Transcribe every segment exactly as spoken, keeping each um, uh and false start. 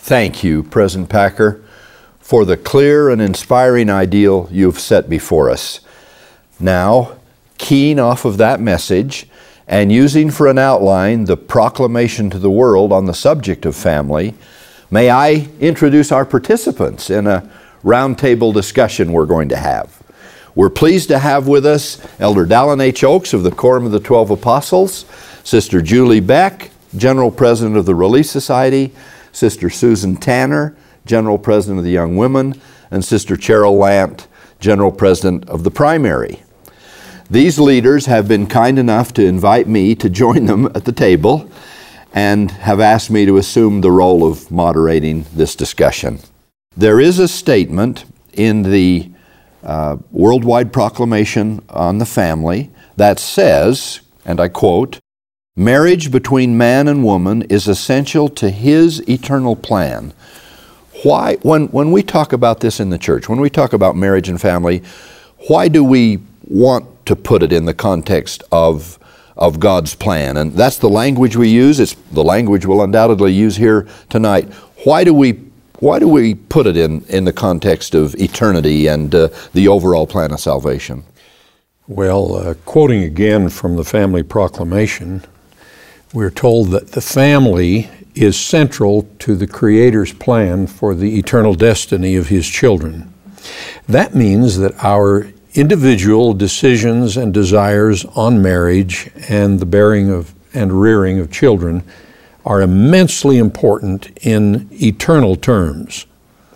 Thank you, President Packer, for the clear and inspiring ideal you've set before us. Now, keying off of that message and using for an outline the proclamation to the world on the subject of family, may I introduce our participants in a roundtable discussion we're going to have. We're pleased to have with us Elder Dallin H. Oaks of the Quorum of the Twelve Apostles, Sister Julie Beck, General President of the Relief Society, Sister Susan Tanner, General President of the Young Women, and Sister Cheryl Lant, General President of the Primary. These leaders have been kind enough to invite me to join them at the table and have asked me to assume the role of moderating this discussion. There is a statement in the uh, Worldwide Proclamation on the Family that says, and I quote, "Marriage between man and woman is essential to His eternal plan." Why, when, when we talk about this in the church, when we talk about marriage and family, why do we want to put it in the context of, of God's plan? And that's the language we use. It's the language we'll undoubtedly use here tonight. Why do we, why do we put it in, in the context of eternity and uh, the overall plan of salvation? Well, uh, quoting again from the Family Proclamation, we're told that the family is central to the Creator's plan for the eternal destiny of His children. That means that our individual decisions and desires on marriage and the bearing of and rearing of children are immensely important in eternal terms.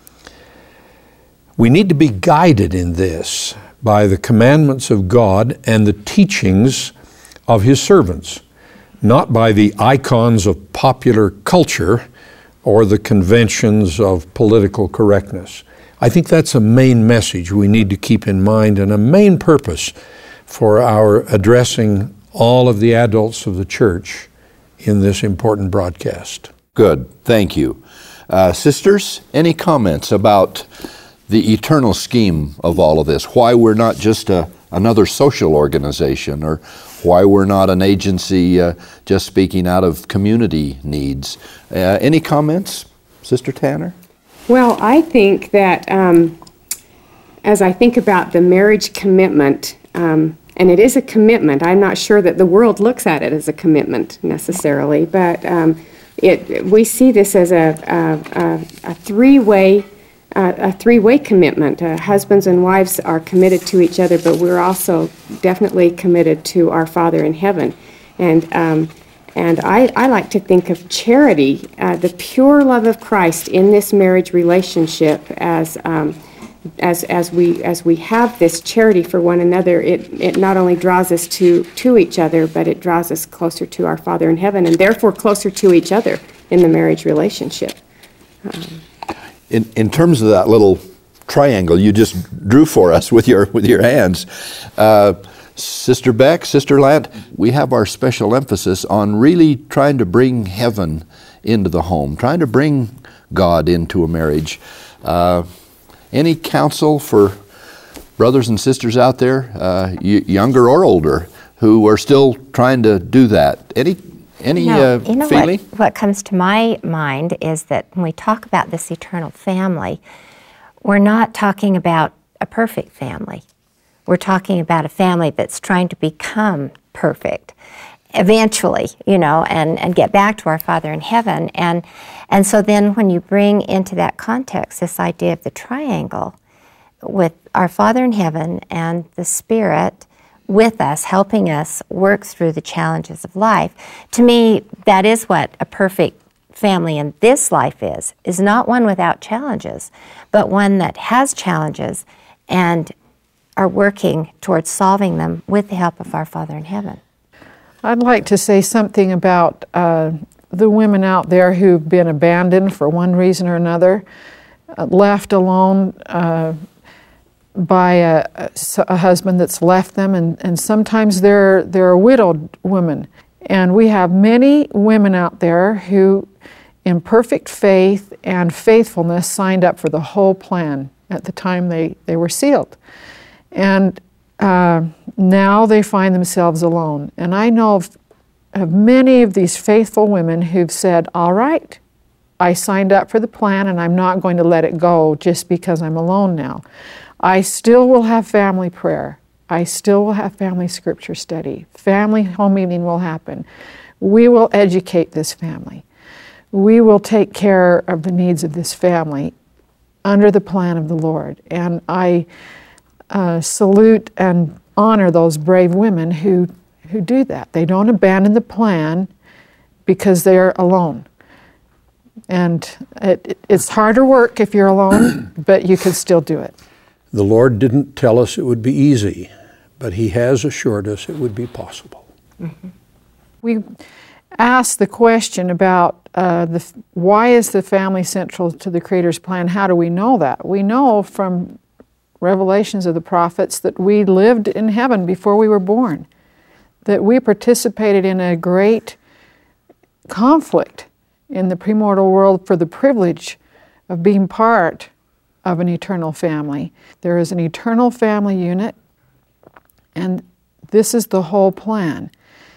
We need to be guided in this by the commandments of God and the teachings of His servants, not by the icons of popular culture or the conventions of political correctness. I think that's a main message we need to keep in mind and a main purpose for our addressing all of the adults of the church in this important broadcast. Good, thank you. Uh, sisters, any comments about the eternal scheme of all of this? Why we're not just a, another social organization, or why we're not an agency uh, just speaking out of community needs. Uh, any comments, Sister Tanner? Well, I think that um, as I think about the marriage commitment, um, and it is a commitment, I'm not sure that the world looks at it as a commitment necessarily, but um, it, we see this as a, a, a, a three-way Uh, a three-way commitment. Uh, husbands and wives are committed to each other, but we're also definitely committed to our Father in heaven. And um, and I, I like to think of charity, uh, the pure love of Christ in this marriage relationship, as um, as as we as we have this charity for one another. It it not only draws us to to each other, but it draws us closer to our Father in heaven, and therefore closer to each other in the marriage relationship. Um, In, in terms of that little triangle you just drew for us with your with your hands, uh, Sister Beck, Sister Lant, we have our special emphasis on really trying to bring heaven into the home, trying to bring God into a marriage. Uh, any counsel for brothers and sisters out there, uh, y- younger or older, who are still trying to do that? Any Any no, uh, you know feeling? What, what comes to my mind is that when we talk about this eternal family, we're not talking about a perfect family. We're talking about a family that's trying to become perfect eventually, you know, and, and get back to our Father in heaven. And, and so then when you bring into that context this idea of the triangle with our Father in heaven and the Spirit with us, helping us work through the challenges of life. To me, that is what a perfect family in this life is, is not one without challenges, but one that has challenges and are working towards solving them with the help of our Father in heaven. I'd like to say something about uh, the women out there who've been abandoned for one reason or another, uh, left alone, uh, by a, a husband that's left them, and, and sometimes they're, they're a widowed woman. And we have many women out there who, in perfect faith and faithfulness, signed up for the whole plan at the time they, they were sealed. And uh, now they find themselves alone. And I know of, of many of these faithful women who've said, all right, I signed up for the plan and I'm not going to let it go just because I'm alone now. I still will have family prayer. I still will have family scripture study. Family home meeting will happen. We will educate this family. We will take care of the needs of this family under the plan of the Lord. And I uh, salute and honor those brave women who, who do that. They don't abandon the plan because they're alone. And it, it, it's harder work if you're alone, but you can still do it. The Lord didn't tell us it would be easy, but He has assured us it would be possible. Mm-hmm. We asked the question about uh, the, why is the family central to the Creator's plan? How do we know that? We know from revelations of the prophets that we lived in heaven before we were born, that we participated in a great conflict in the premortal world for the privilege of being part of an eternal family. There is an eternal family unit, and this is the whole plan.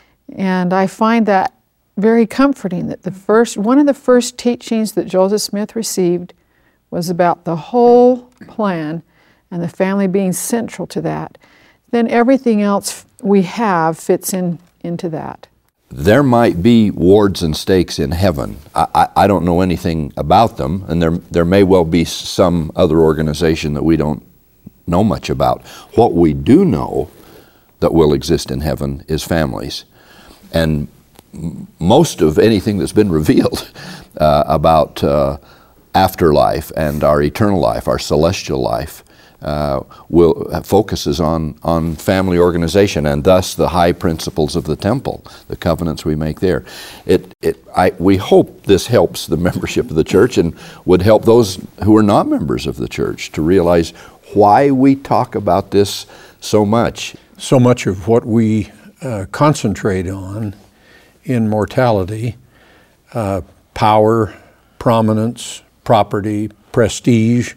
And I find that very comforting, that the first, one of the first teachings that Joseph Smith received was about the whole plan and the family being central to that. Then everything else we have fits in into that. There might be wards and stakes in heaven. I, I, I don't know anything about them, and there there may well be some other organization that we don't know much about. What we do know that will exist in heaven is families. And m- most of anything that's been revealed uh, about uh, afterlife and our eternal life, our celestial life, Uh, will uh, focuses on on family organization, and thus the high principles of the temple, the covenants we make there. It it I we hope this helps the membership of the church and would help those who are not members of the church to realize why we talk about this so much. So much of what we uh, concentrate on in mortality, uh, power, prominence, property, prestige,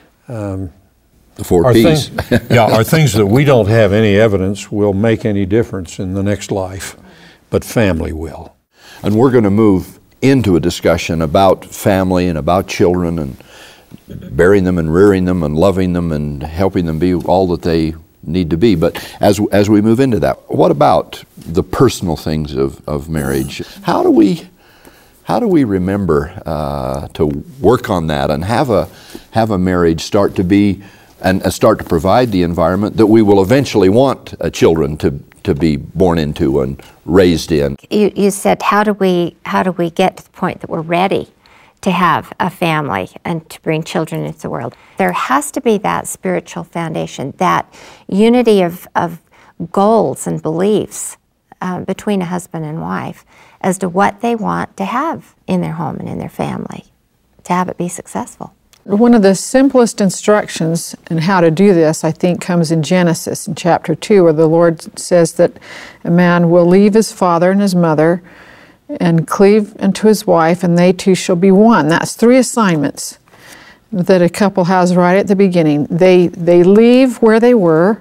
um, The four Are P's. things, yeah, are things that we don't have any evidence will make any difference in the next life, but family will. And we're going to move into a discussion about family and about children and bearing them and rearing them and loving them and helping them be all that they need to be. But as as we move into that, what about the personal things of, of marriage? How do we how do we remember uh, to work on that and have a have a marriage start to be and start to provide the environment that we will eventually want uh, children to, to be born into and raised in? You, you said, how do we how do we get to the point that we're ready to have a family and to bring children into the world? There has to be that spiritual foundation, that unity of, of goals and beliefs uh, between a husband and wife as to what they want to have in their home and in their family to have it be successful. One of the simplest instructions in how to do this, I think, comes in Genesis in chapter two, where the Lord says that a man will leave his father and his mother and cleave unto his wife, and they two shall be one. That's three assignments that a couple has right at the beginning. They, they leave where they were,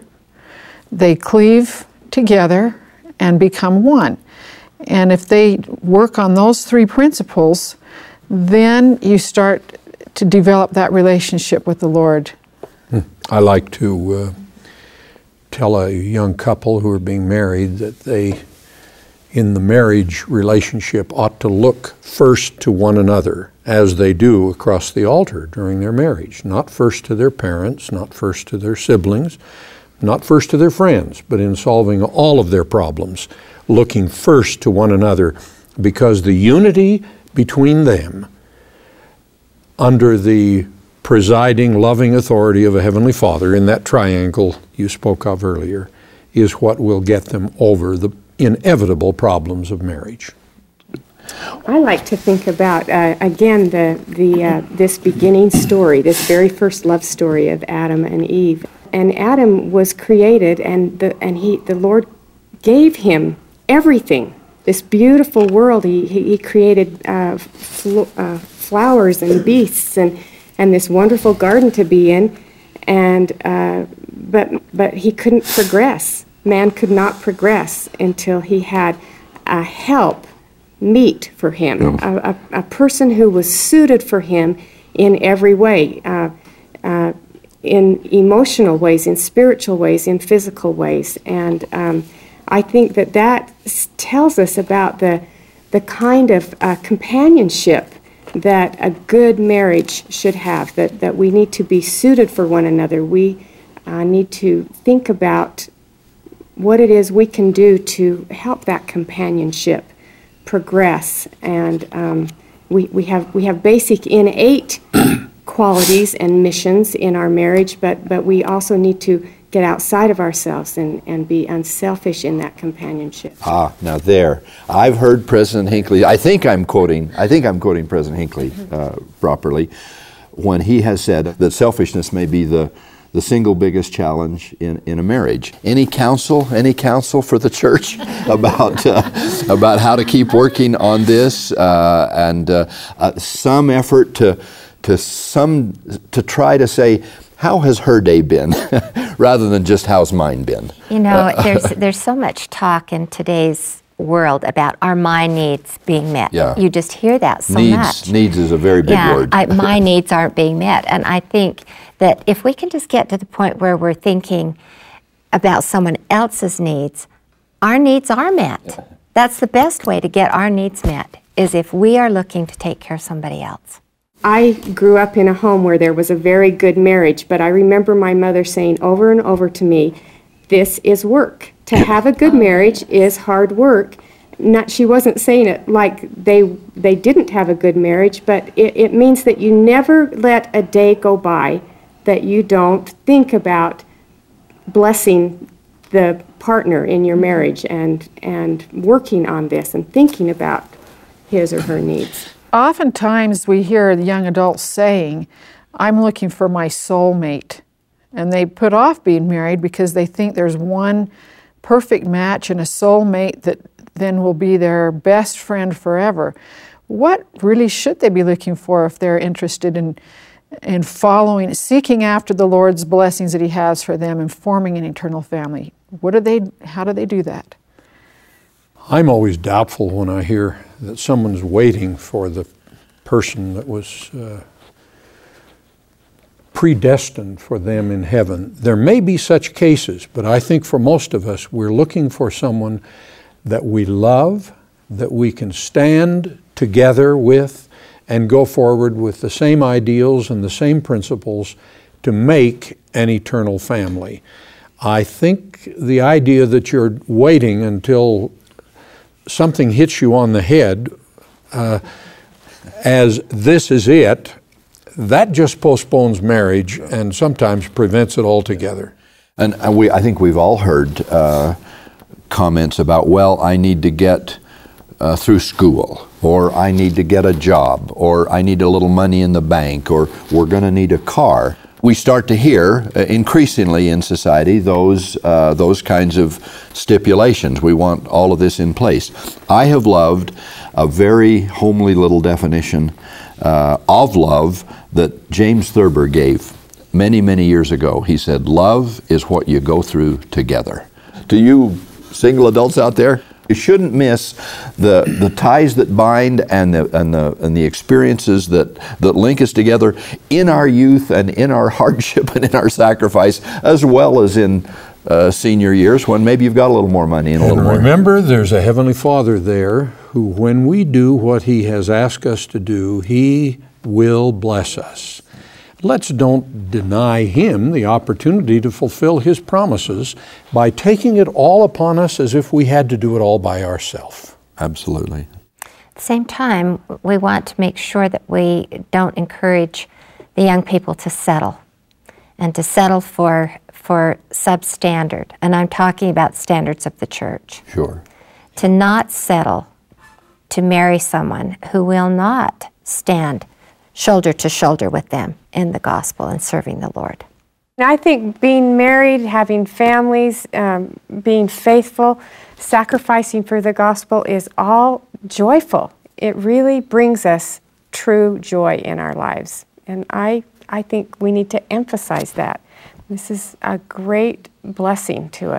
they cleave together, and become one. And if they work on those three principles, then you start to develop that relationship with the Lord. Hmm. I like to uh, tell a young couple who are being married that they, in the marriage relationship, ought to look first to one another, as they do across the altar during their marriage. Not first to their parents, not first to their siblings, not first to their friends, but in solving all of their problems, looking first to one another, because the unity between them under the presiding, loving authority of a Heavenly Father in that triangle you spoke of earlier is what will get them over the inevitable problems of marriage. I like to think about, uh, again, the, the, uh, this beginning story, this very first love story of Adam and Eve. And Adam was created, and the, and he, the Lord gave him everything, this beautiful world. He, he, he created uh, fl- uh, flowers and beasts and, and this wonderful garden to be in, and uh, but but he couldn't progress. Man could not progress until he had a help meet for him, a, a, a person who was suited for him in every way, uh, uh, in emotional ways, in spiritual ways, in physical ways. And um, I think that that s- tells us about the, the kind of uh, companionship that a good marriage should have, that, that we need to be suited for one another. We uh, need to think about what it is we can do to help that companionship progress. And um, we, we have we have basic innate qualities and missions in our marriage, but, but we also need to get outside of ourselves and, and be unselfish in that companionship. Ah, now there. I've heard President Hinckley, I think I'm quoting, I think I'm quoting President Hinckley uh, properly, when he has said that selfishness may be the, the single biggest challenge in, in a marriage. Any counsel, any counsel for the church about, uh, about how to keep working on this uh, and uh, uh, some effort to, to, some, to try to say, how has her day been, rather than just how's mine been? You know, there's there's so much talk in today's world about our my needs being met. Yeah. You just hear that so needs, much. Needs is a very big yeah, word. I, my needs aren't being met. And I think that if we can just get to the point where we're thinking about someone else's needs, our needs are met. That's the best way to get our needs met, is if we are looking to take care of somebody else. I grew up in a home where there was a very good marriage, but I remember my mother saying over and over to me, this is work. To have a good marriage is hard work. Not, she wasn't saying it like they they didn't have a good marriage, but it, it means that you never let a day go by that you don't think about blessing the partner in your marriage and, and working on this and thinking about his or her needs. Oftentimes we hear the young adults saying, I'm looking for my soulmate. And they put off being married because they think there's one perfect match and a soulmate that then will be their best friend forever. What really should they be looking for if they're interested in, in following, seeking after the Lord's blessings that He has for them and forming an eternal family? What do they, how do they do that? I'm always doubtful when I hear that someone's waiting for the person that was uh, predestined for them in heaven. There may be such cases, but I think for most of us, we're looking for someone that we love, that we can stand together with and go forward with the same ideals and the same principles to make an eternal family. I think the idea that you're waiting until something hits you on the head uh, as this is it, that just postpones marriage and sometimes prevents it altogether. And uh, we, I think we've all heard uh, comments about, well, I need to get uh, through school, or I need to get a job, or I need a little money in the bank, or we're going to need a car. We start to hear uh, increasingly in society those uh, those kinds of stipulations. We want all of this in place. I have loved a very homely little definition uh, of love that James Thurber gave many, many years ago. He said, love is what you go through together. To you single adults out there, you shouldn't miss the the ties that bind and the and the and the experiences that that link us together in our youth and in our hardship and in our sacrifice, as well as in uh, senior years when maybe you've got a little more money and a And little more. remember, there's a Heavenly Father there who, when we do what He has asked us to do, He will bless us. Let's don't deny Him the opportunity to fulfill His promises by taking it all upon us as if we had to do it all by ourselves. Absolutely. At the same time, we want to make sure that we don't encourage the young people to settle and to settle for, for substandard. And I'm talking about standards of the church. Sure. To not settle to marry someone who will not stand shoulder to shoulder with them in the gospel and serving the Lord. I think being married, having families, um, being faithful, sacrificing for the gospel is all joyful. It really brings us true joy in our lives. And I, I think we need to emphasize that. This is a great blessing to us.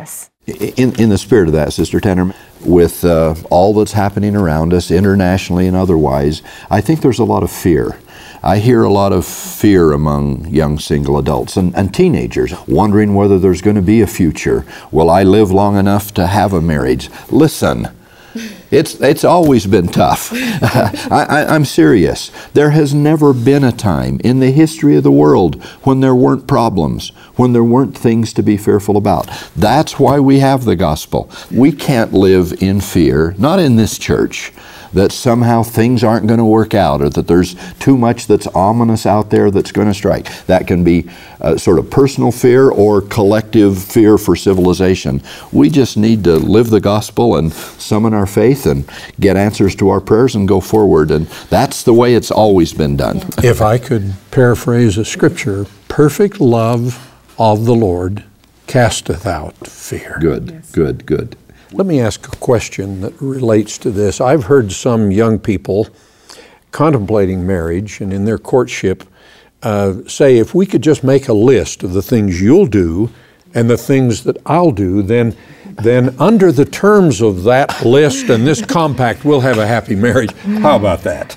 In, in the spirit of that, Sister Tanner, with uh, all that's happening around us, internationally and otherwise, I think there's a lot of fear. I hear a lot of fear among young single adults and, and teenagers, wondering whether there's going to be a future. Will I live long enough to have a marriage? Listen, it's it's always been tough. I, I, I'm serious. There has never been a time in the history of the world when there weren't problems, when there weren't things to be fearful about. That's why we have the gospel. We can't live in fear, not in this church, that somehow things aren't going to work out or that there's too much that's ominous out there that's going to strike. That can be a sort of personal fear or collective fear for civilization. We just need to live the gospel and summon our faith and get answers to our prayers and go forward. And that's the way it's always been done. If I could paraphrase a scripture, perfect love of the Lord casteth out fear. Good, Yes. good, good. Let me ask a question that relates to this. I've heard some young people contemplating marriage and in their courtship uh, say, if we could just make a list of the things you'll do and the things that I'll do, then then under the terms of that list and this compact, we'll have a happy marriage. How about that?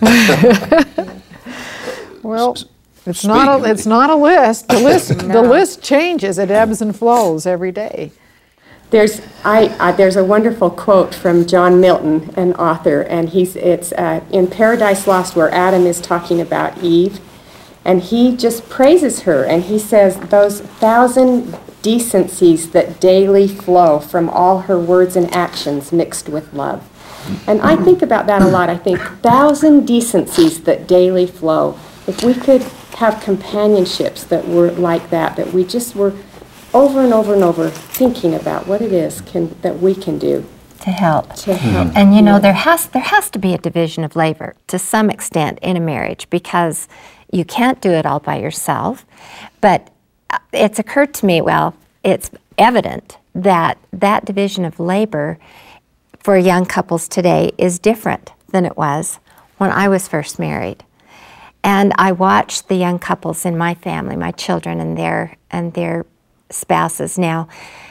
Well, it's not a, it's not a list. The list the list changes. It ebbs and flows every day. There's I, I there's a wonderful quote from John Milton, an author, and he's it's uh, in Paradise Lost, where Adam is talking about Eve, and he just praises her, and he says those thousand decencies that daily flow from all her words and actions mixed with love. And I think about that a lot. I think thousand decencies that daily flow. If we could have companionships that were like that, that we just were over and over and over thinking about what it is can, that we can do to help. to help. And you know, there has there has to be a division of labor to some extent in a marriage, because you can't do it all by yourself. But it's occurred to me, well, it's evident that that division of labor for young couples today is different than it was when I was first married. And I watched the young couples in my family, my children and their and their spouses now,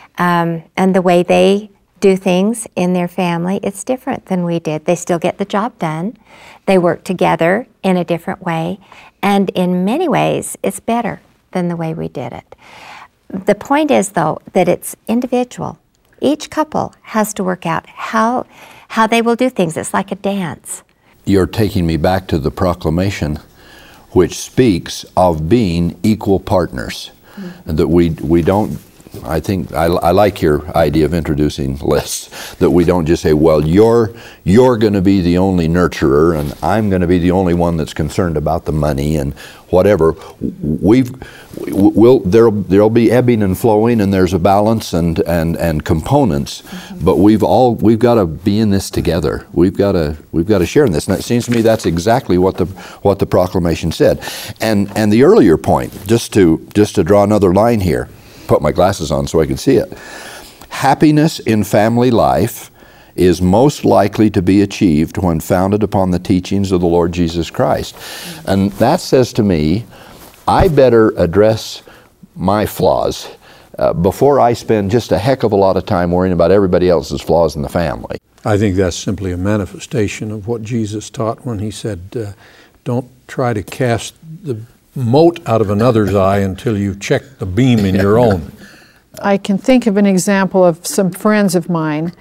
um, and the way they do things in their family, it's different than we did. They still get the job done. They work together in a different way, and in many ways, it's better than the way we did it. The point is, though, that it's individual. Each couple has to work out how how they will do things. It's like a dance. You're taking me back to the proclamation, which speaks of being equal partners. And that we we don't, I think, I, I like your idea of introducing lists, that we don't just say, well, you're you're going to be the only nurturer and I'm going to be the only one that's concerned about the money and whatever. We've, we'll, there'll, there'll be ebbing and flowing, and there's a balance and, and, and components, mm-hmm. but we've all, we've got to be in this together. We've got to, we've got to share in this. And it seems to me that's exactly what the, what the proclamation said. And, and the earlier point, just to, just to draw another line here, put my glasses on so I can see it. Happiness in family life is most likely to be achieved when founded upon the teachings of the Lord Jesus Christ. And that says to me, I better address my flaws uh, before I spend just a heck of a lot of time worrying about everybody else's flaws in the family. I think that's simply a manifestation of what Jesus taught when he said, uh, don't try to cast the mote out of another's eye until you've checked the beam in your own. I can think of an example of some friends of mine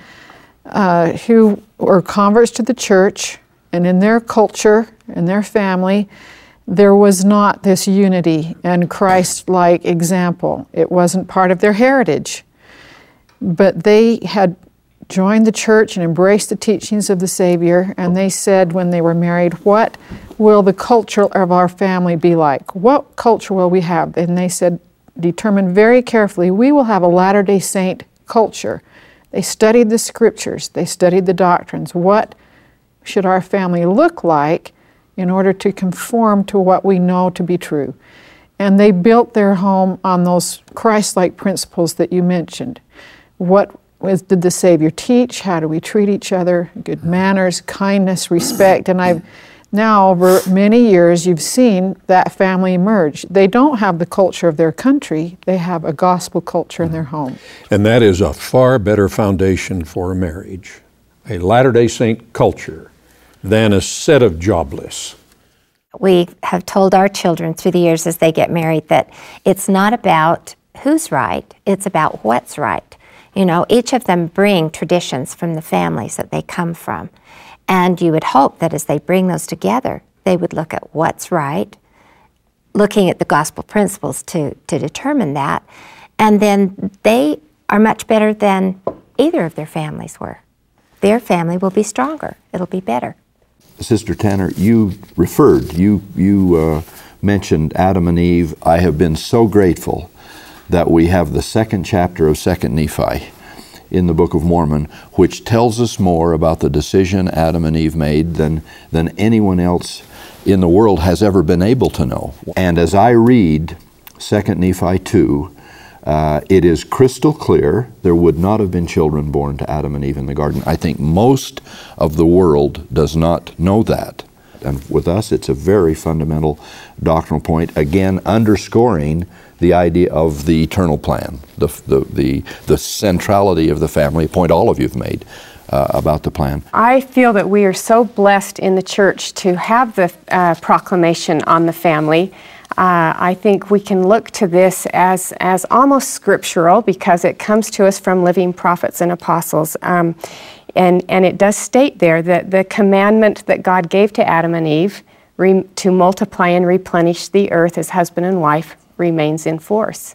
uh, who were converts to the church, and in their culture, in their family, there was not this unity and Christ-like example. It wasn't part of their heritage. But they had joined the church and embraced the teachings of the Savior, and they said when they were married, what will the culture of our family be like? What culture will we have? And they said, determined very carefully, we will have a Latter-day Saint culture. They studied the scriptures, they studied the doctrines. What should our family look like in order to conform to what we know to be true? And they built their home on those Christ-like principles that you mentioned. What was, did the Savior teach? How do we treat each other? Good manners, kindness, respect. And I've Now, over many years, you've seen that family emerge. They don't have the culture of their country. They have a gospel culture in their home. And that is a far better foundation for a marriage, a Latter-day Saint culture, than a set of job lists. We have told our children through the years as they get married that it's not about who's right, it's about what's right. You know, each of them bring traditions from the families that they come from. And you would hope that as they bring those together, they would look at what's right, looking at the gospel principles to, to determine that, and then they are much better than either of their families were. Their family will be stronger. It'll be better. Sister Tanner, you referred, you, you uh, mentioned Adam and Eve. I have been so grateful that we have the second chapter of Second Nephi in the Book of Mormon, which tells us more about the decision Adam and Eve made than, than anyone else in the world has ever been able to know. And as I read Second Nephi two, uh, it is crystal clear there would not have been children born to Adam and Eve in the garden. I think most of the world does not know that. And with us, it's a very fundamental doctrinal point, again underscoring the idea of the eternal plan, the, the, the, the centrality of the family, a point all of you have made uh, about the plan. I feel that we are so blessed in the church to have the uh, proclamation on the family. Uh, I think we can look to this as, as almost scriptural because it comes to us from living prophets and apostles. Um, and, and it does state there that the commandment that God gave to Adam and Eve re- to multiply and replenish the earth as husband and wife remains in force.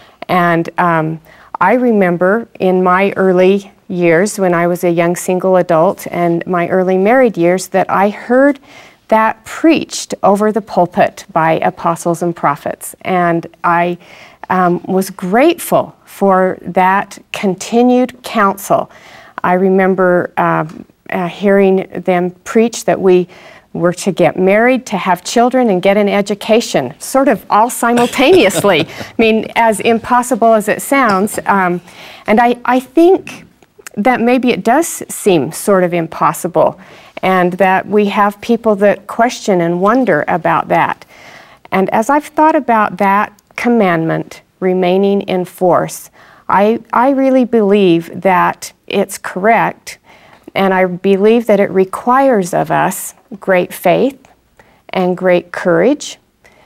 And um, I remember in my early years when I was a young single adult and my early married years that I heard that preached over the pulpit by apostles and prophets. And I um, was grateful for that continued counsel. I remember uh, uh, hearing them preach that we were to get married, to have children, and get an education, sort of all simultaneously. I mean, as impossible as it sounds. Um, and I, I think that maybe it does seem sort of impossible, and that we have people that question and wonder about that. And as I've thought about that commandment remaining in force, I, I really believe that it's correct, and I believe that it requires of us great faith and great courage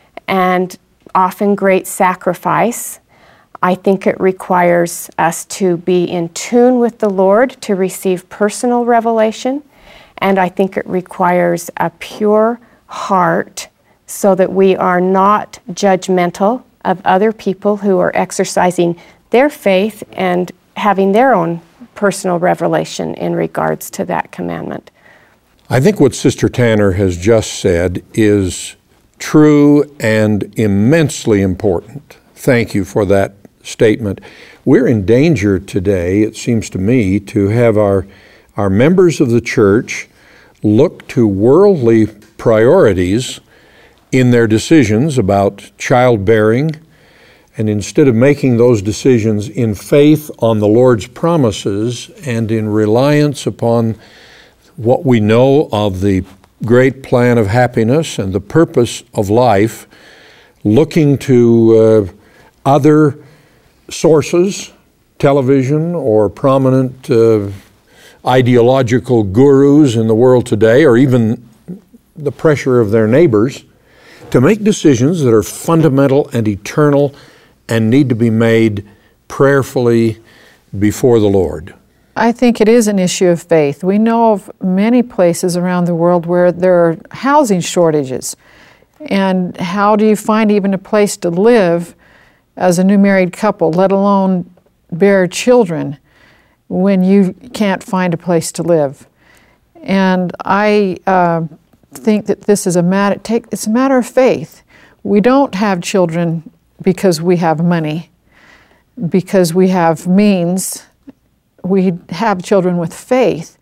and often great sacrifice. I think it requires us to be in tune with the Lord to receive personal revelation, and I think it requires a pure heart so that we are not judgmental of other people who are exercising their faith and having their own personal revelation in regards to that commandment. I think what Sister Tanner has just said is true and immensely important. Thank you for that statement. We're in danger today, it seems to me, to have our, our members of the church look to worldly priorities in their decisions about childbearing, and instead of making those decisions in faith on the Lord's promises and in reliance upon what we know of the great plan of happiness and the purpose of life, looking to uh, other sources, television or prominent uh, ideological gurus in the world today, or even the pressure of their neighbors, to make decisions that are fundamental and eternal and need to be made prayerfully before the Lord. I think it is an issue of faith. We know of many places around the world where there are housing shortages. And how do you find even a place to live as a new married couple, let alone bear children, when you can't find a place to live? And I uh, think that this is a matter, take, it's a matter of faith. We don't have children because we have money, because we have means. We have children with faith.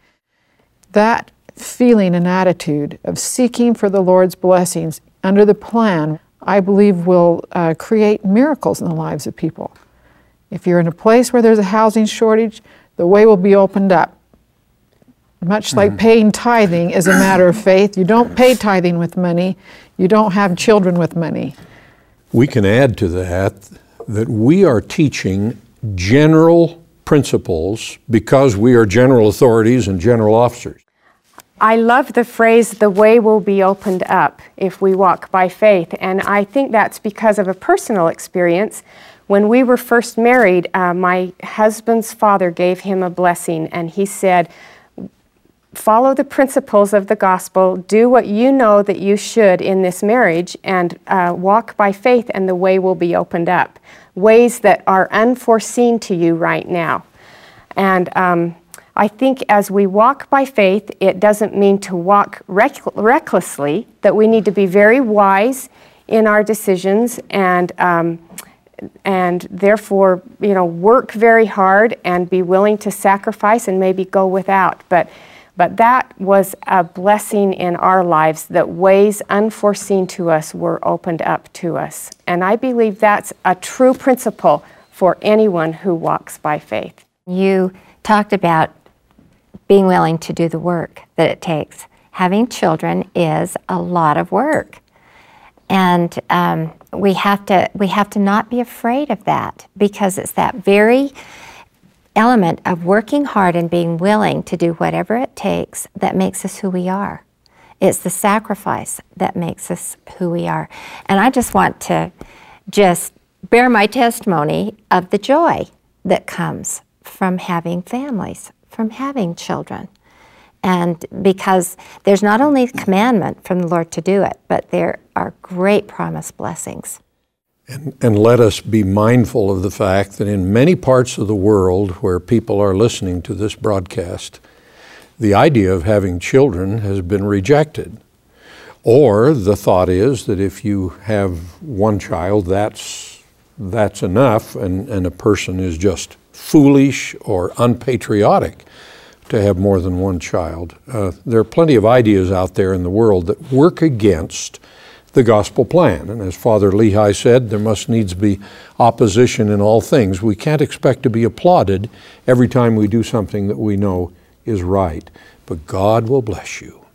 That feeling and attitude of seeking for the Lord's blessings under the plan, I believe, will uh, create miracles in the lives of people. If you're in a place where there's a housing shortage, the way will be opened up. much like paying tithing is a matter of faith. You don't pay tithing with money. You don't have children with money. We can add to that that we are teaching general principles because we are general authorities and general officers. I love the phrase, the way will be opened up if we walk by faith. And I think that's because of a personal experience. When we were first married, uh, my husband's father gave him a blessing, and he said, follow the principles of the gospel, do what you know that you should in this marriage, and uh, walk by faith, and the way will be opened up. Ways that are unforeseen to you right now. And um, I think as we walk by faith, it doesn't mean to walk rec- recklessly, that we need to be very wise in our decisions and um, and therefore, you know, work very hard and be willing to sacrifice and maybe go without. But But that was a blessing in our lives, that ways unforeseen to us were opened up to us. And I believe that's a true principle for anyone who walks by faith. You talked about being willing to do the work that it takes. Having children is a lot of work. And um, we have to we have to not be afraid of that, because it's that very element of working hard and being willing to do whatever it takes that makes us who we are. It's the sacrifice that makes us who we are. And I just want to just bear my testimony of the joy that comes from having families, from having children. And because there's not only a commandment from the Lord to do it, but there are great promised blessings. And, and let us be mindful of the fact that in many parts of the world where people are listening to this broadcast, the idea of having children has been rejected. Or the thought is that if you have one child, that's, that's enough, and, and a person is just foolish or unpatriotic to have more than one child. Uh, there are plenty of ideas out there in the world that work against the gospel plan. And as Father Lehi said, there must needs be opposition in all things. We can't expect to be applauded every time we do something that we know is right. But God will bless you.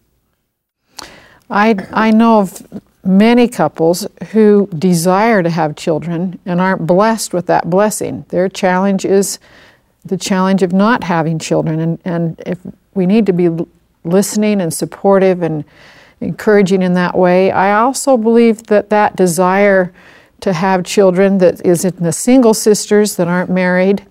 I, I know of many couples who desire to have children and aren't blessed with that blessing. Their challenge is the challenge of not having children. And, and if we need to be listening and supportive and encouraging in that way. I also believe that that desire to have children that is in the single sisters that aren't married,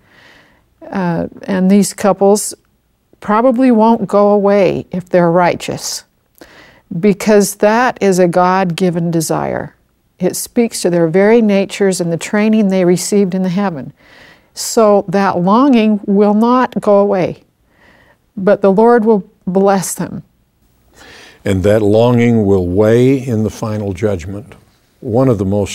uh, and these couples probably won't go away if they're righteous, because that is a God-given desire. It speaks to their very natures and the training they received in the heaven. So that longing will not go away, but the Lord will bless them. And that longing will weigh in the final judgment. One of the most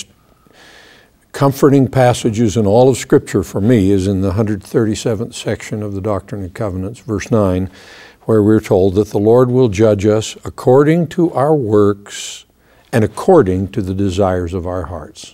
comforting passages in all of Scripture for me is in the one hundred thirty-seventh section of the Doctrine and Covenants, verse nine, where we're told that the Lord will judge us according to our works and according to the desires of our hearts.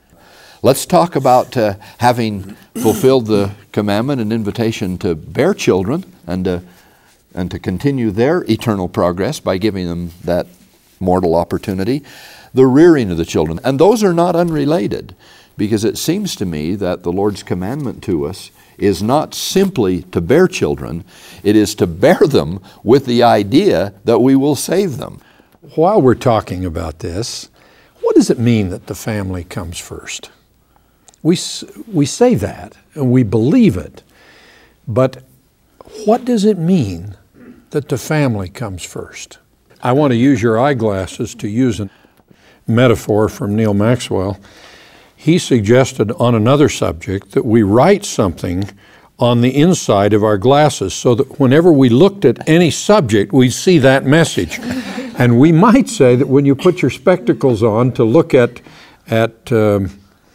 Let's talk about uh, having fulfilled the commandment and invitation to bear children and uh, and to continue their eternal progress by giving them that mortal opportunity, the rearing of the children. And those are not unrelated, because it seems to me that the Lord's commandment to us is not simply to bear children, it is to bear them with the idea that we will save them. While we're talking about this, what does it mean that the family comes first? We, we say that and we believe it, but what does it mean that the family comes first? I want to use your eyeglasses to use a metaphor from Neil Maxwell. He suggested on another subject that we write something on the inside of our glasses so that whenever we looked at any subject, we see that message. And we might say that when you put your spectacles on to look at, at um,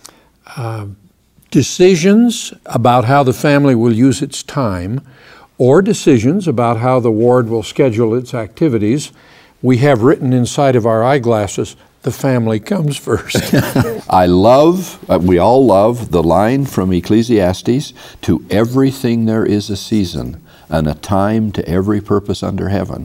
uh, decisions about how the family will use its time, or decisions about how the ward will schedule its activities, we have written inside of our eyeglasses, the family comes first. I love, uh, we all love the line from Ecclesiastes, to everything there is a season and a time to every purpose under heaven.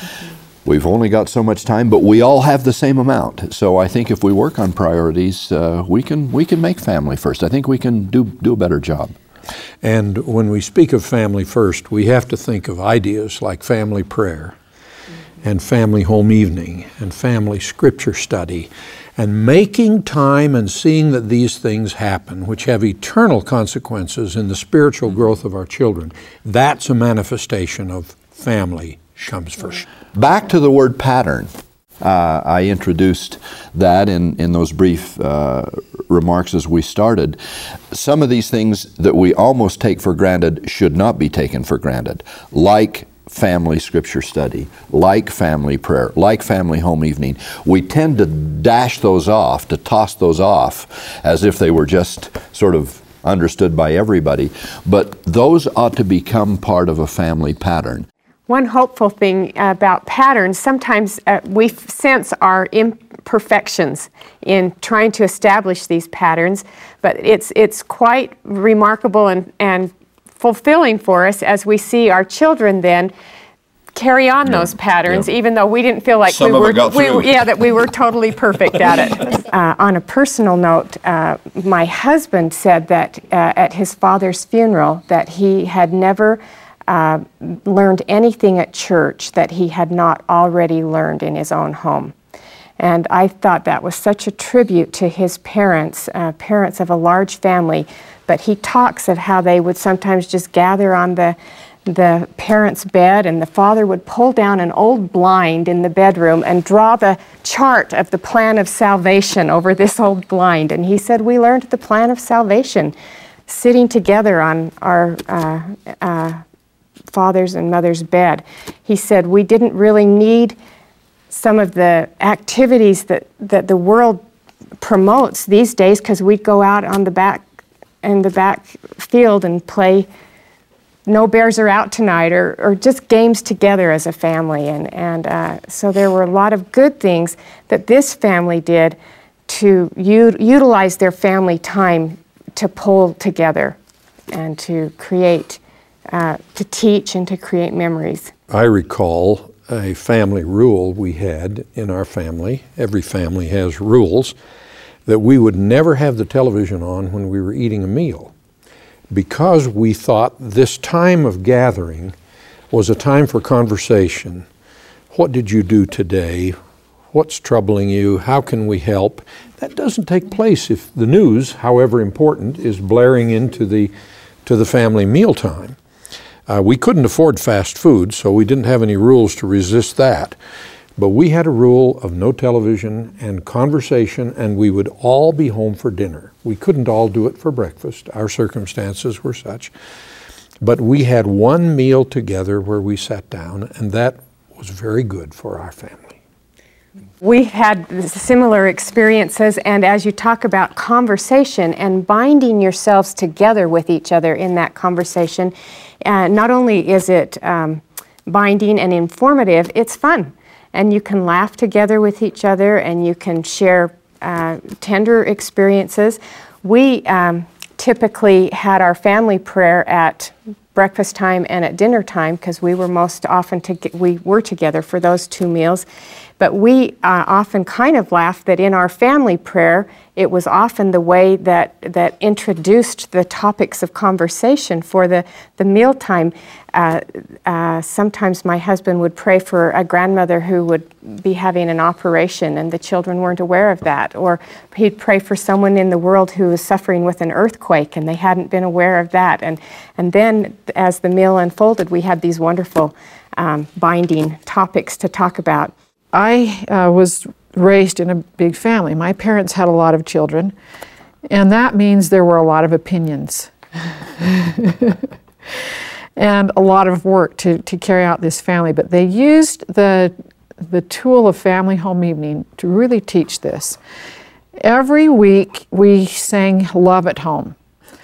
We've only got so much time, but we all have the same amount. So I think if we work on priorities, uh, we can we can make family first. I think we can do do a better job. And when we speak of family first, we have to think of ideas like family prayer and family home evening and family scripture study, and making time and seeing that these things happen, which have eternal consequences in the spiritual growth of our children. That's a manifestation of family comes first. Back to the word pattern. Uh, I introduced that in, in those brief uh, remarks as we started. Some of these things that we almost take for granted should not be taken for granted, like family scripture study, like family prayer, like family home evening. We tend to dash those off, to toss those off as if they were just sort of understood by everybody. But those ought to become part of a family pattern. One hopeful thing about patterns, sometimes uh, we sense our imperfections in trying to establish these patterns, but it's it's quite remarkable and, and fulfilling for us as we see our children then carry on yeah. those patterns, yeah. even though we didn't feel like Some we of were, it got through. we, yeah, that we were totally perfect at it. Uh, on a personal note, uh, my husband said that uh, at his father's funeral that he had never Uh, learned anything at church that he had not already learned in his own home. And I thought that was such a tribute to his parents, uh, parents of a large family. But he talks of how they would sometimes just gather on the the parents' bed, and the father would pull down an old blind in the bedroom and draw the chart of the plan of salvation over this old blind. And he said, we learned the plan of salvation sitting together on our uh, uh, father's and mother's bed. He said we didn't really need some of the activities that, that the world promotes these days, because we'd go out on the back in the back field and play No Bears Are Out Tonight, or, or just games together as a family. And, and uh, so there were a lot of good things that this family did to u- utilize their family time to pull together and to create Uh, to teach and to create memories. I recall a family rule we had in our family. Every family has rules that we would never have the television on when we were eating a meal, because we thought this time of gathering was a time for conversation. What did you do today? What's troubling you? How can we help? That doesn't take place if the news, however important, is blaring into the to the family mealtime. Uh, we couldn't afford fast food, so we didn't have any rules to resist that. But we had a rule of no television and conversation, and we would all be home for dinner. We couldn't all do it for breakfast. Our circumstances were such. But we had one meal together where we sat down, and that was very good for our family. We had similar experiences, and as you talk about conversation and binding yourselves together with each other in that conversation, uh, not only is it um, binding and informative, it's fun. And you can laugh together with each other, and you can share uh, tender experiences. We um, typically had our family prayer at breakfast time and at dinner time, because we were most often to we were together for those two meals. But we uh, often kind of laughed that in our family prayer, it was often the way that that introduced the topics of conversation for the the mealtime. Uh, uh, sometimes my husband would pray for a grandmother who would be having an operation, and the children weren't aware of that. Or he'd pray for someone in the world who was suffering with an earthquake, and they hadn't been aware of that. And and then as the meal unfolded, we had these wonderful um, binding topics to talk about. I uh, was raised in a big family. My parents had a lot of children, and that means there were a lot of opinions and a lot of work to, to carry out this family. But they used the, the tool of family home evening to really teach this. Every week we sang Love at Home.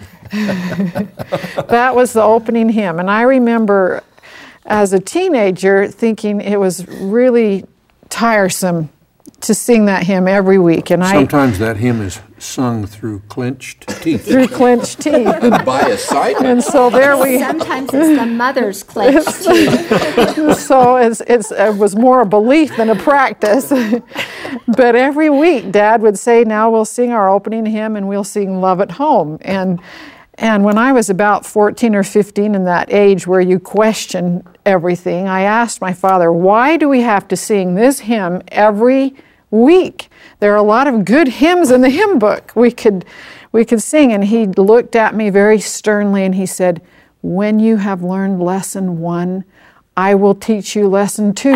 That was the opening hymn. And I remember as a teenager thinking it was really tiresome to sing that hymn every week, and Sometimes that hymn is sung through clenched teeth. I through clenched teeth. By assignment. And so there we. Sometimes it's the mother's clenched teeth. So it's, it's, it was more a belief than a practice. But every week, Dad would say, now we'll sing our opening hymn and we'll sing Love at Home. And, and when I was about fourteen or fifteen, in that age where you question everything, I asked my father, why do we have to sing this hymn every week? There are a lot of good hymns in the hymn book we could, we could sing. And he looked at me very sternly and he said, when you have learned lesson one, I will teach you lesson two.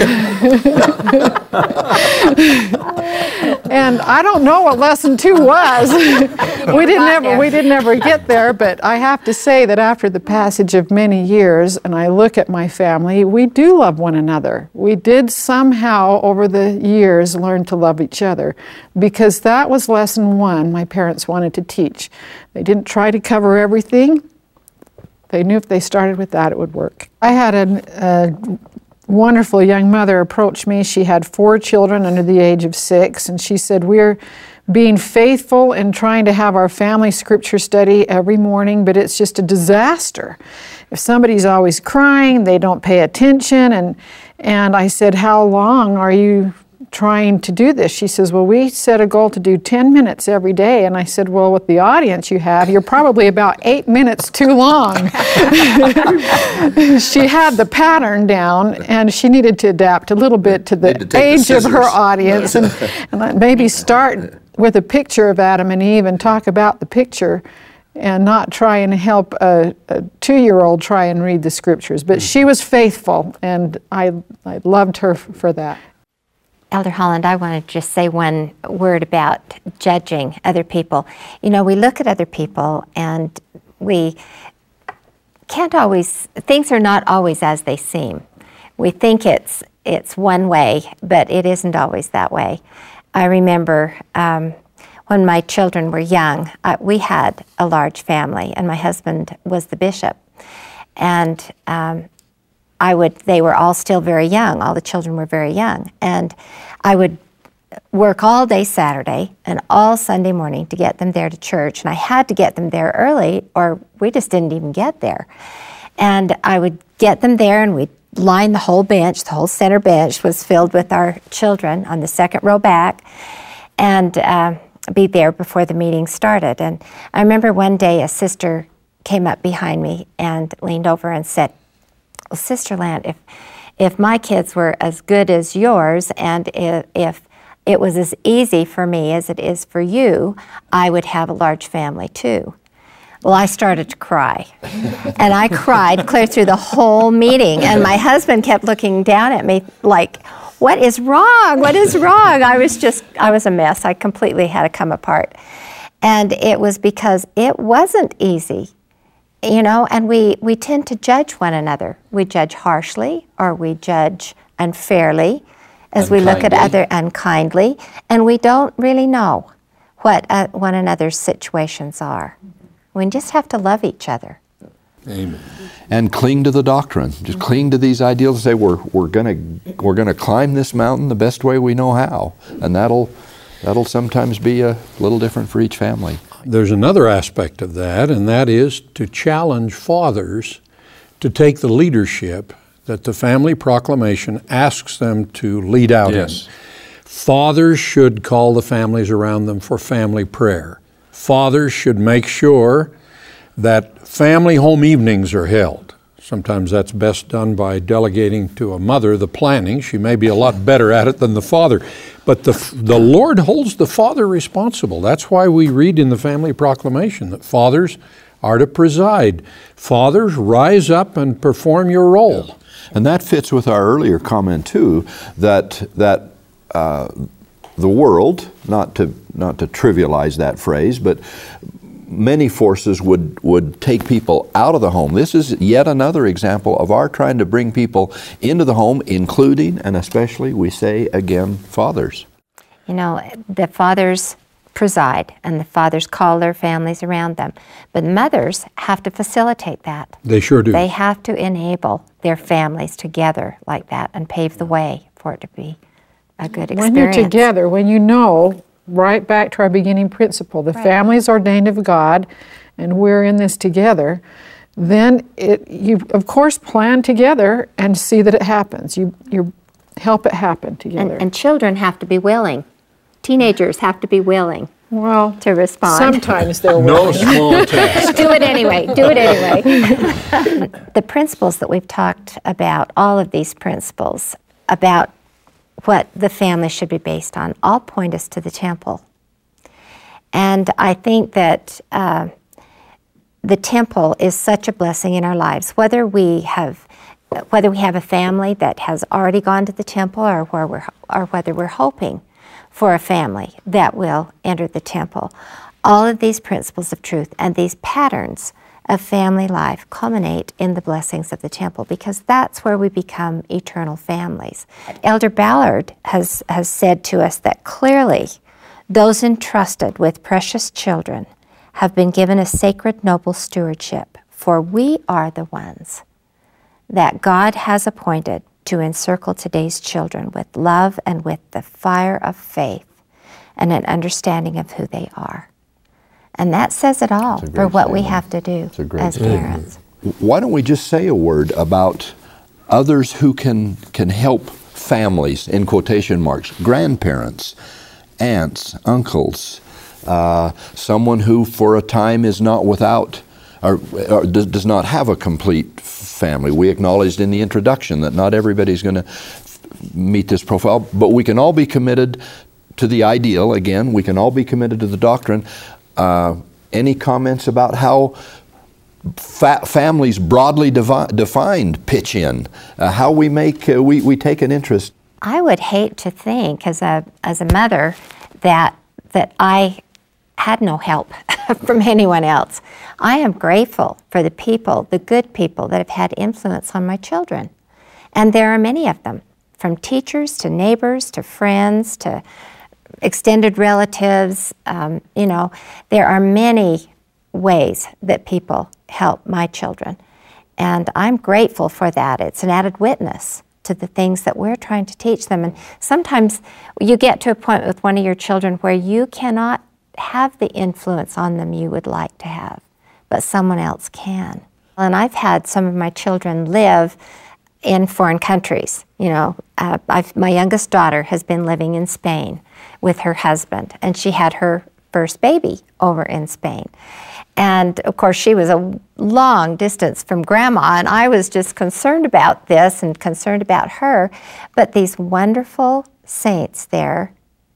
And I don't know what lesson two was. we didn't ever we didn't ever get there, but I have to say that after the passage of many years, and I look at my family, we do love one another. We did somehow over the years learn to love each other, because that was lesson one my parents wanted to teach. They didn't try to cover everything. They knew if they started with that, it would work. I had a, a wonderful young mother approach me. She had four children under the age of six, and she said, we're being faithful and trying to have our family scripture study every morning, but it's just a disaster. If somebody's always crying, they don't pay attention. And, and I said, how long are you trying to do this? She says, well, we set a goal to do ten minutes every day. And I said, well, with the audience you have, you're probably about eight minutes too long. She had the pattern down, and she needed to adapt a little bit to the to age the of her audience, and, and maybe start with a picture of Adam and Eve and talk about the picture, and not try and help a, a two-year-old try and read the scriptures. But she was faithful, and I, I loved her f- for that. Elder Holland, I want to just say one word about judging other people. You know, we look at other people and we can't always, things are not always as they seem. We think it's it's one way, but it isn't always that way. I remember um, when my children were young, uh, we had a large family, and my husband was the bishop. And um, I would, they were all still very young, all the children were very young, and I would work all day Saturday and all Sunday morning to get them there to church, and I had to get them there early or we just didn't even get there. And I would get them there and we'd line the whole bench, the whole center bench was filled with our children on the second row back, and uh, be there before the meeting started. And I remember one day a sister came up behind me and leaned over and said, well, Sister Land, if if my kids were as good as yours, and if, if it was as easy for me as it is for you, I would have a large family too. Well, I started to cry, and I cried clear through the whole meeting, and my husband kept looking down at me like, what is wrong? What is wrong? I was just, I was a mess. I completely had to come apart. And it was because it wasn't easy. You know, and we, we tend to judge one another. We judge harshly, or we judge unfairly, as we look at other unkindly, and we don't really know what uh, one another's situations are. We just have to love each other. Amen. And cling to the doctrine. Just cling to these ideals and say, we're, we're going to we're gonna climb this mountain the best way we know how. And that'll, that'll sometimes be a little different for each family. There's another aspect of that, and that is to challenge fathers to take the leadership that the family proclamation asks them to lead out Yes. in. Fathers should call the families around them for family prayer. Fathers should make sure that family home evenings are held. Sometimes that's best done by delegating to a mother the planning. She may be a lot better at it than the father. But the, the Lord holds the father responsible. That's why we read in the family proclamation that fathers are to preside. Fathers, rise up and perform your role. Yeah. And that fits with our earlier comment too, that that uh, the world, not to not to trivialize that phrase, but many forces would, would take people out of the home. This is yet another example of our trying to bring people into the home, including and especially, we say again, fathers. You know, the fathers preside, and the fathers call their families around them. But mothers have to facilitate that. They sure do. They have to enable their families together like that and pave the way for it to be a good When experience. you're together, when you know, right back to our beginning principle, the Right. family is ordained of God, and we're in this together, then it, you, of course, plan together and see that it happens. You, you help it happen And, together. and children have to be willing. Teenagers have to be willing well, to respond. sometimes they're No willing. small task. Do it anyway. Do it anyway. The principles that we've talked about, all of these principles about what the family should be based on, all point us to the temple. And I think that uh, the temple is such a blessing in our lives, whether we have whether we have a family that has already gone to the temple, or where we're or whether we're hoping for a family that will enter the temple. All of these principles of truth and these patterns of family life culminate in the blessings of the temple, because that's where we become eternal families. Elder Ballard has, has said to us that clearly those entrusted with precious children have been given a sacred, noble stewardship, for we are the ones that God has appointed to encircle today's children with love and with the fire of faith and an understanding of who they are. And that says it all That's a for great what we statement. have to do That's a great as statement. parents. Why don't we just say a word about others who can can help families, in quotation marks, grandparents, aunts, uncles, uh, someone who for a time is not without or, or does, does not have a complete family. We acknowledged in the introduction that not everybody's going to meet this profile, but we can all be committed to the ideal. Again, we can all be committed to the doctrine. Uh, any comments about how fa- families broadly devi- defined pitch in? Uh, how we make uh, we, we take an interest? I would hate to think, as a as a mother, that that I had no help from anyone else. I am grateful for the people, the good people that have had influence on my children, and there are many of them, from teachers to neighbors to friends to extended relatives. Um, you know, there are many ways that people help my children, and I'm grateful for that. It's an added witness to the things that we're trying to teach them. And sometimes you get to a point with one of your children where you cannot have the influence on them you would like to have, but someone else can. And I've had some of my children live in foreign countries. You know, uh, I've, my youngest daughter has been living in Spain with her husband, and she had her first baby over in Spain. And of course, she was a long distance from Grandma, and I was just concerned about this and concerned about her. But these wonderful saints there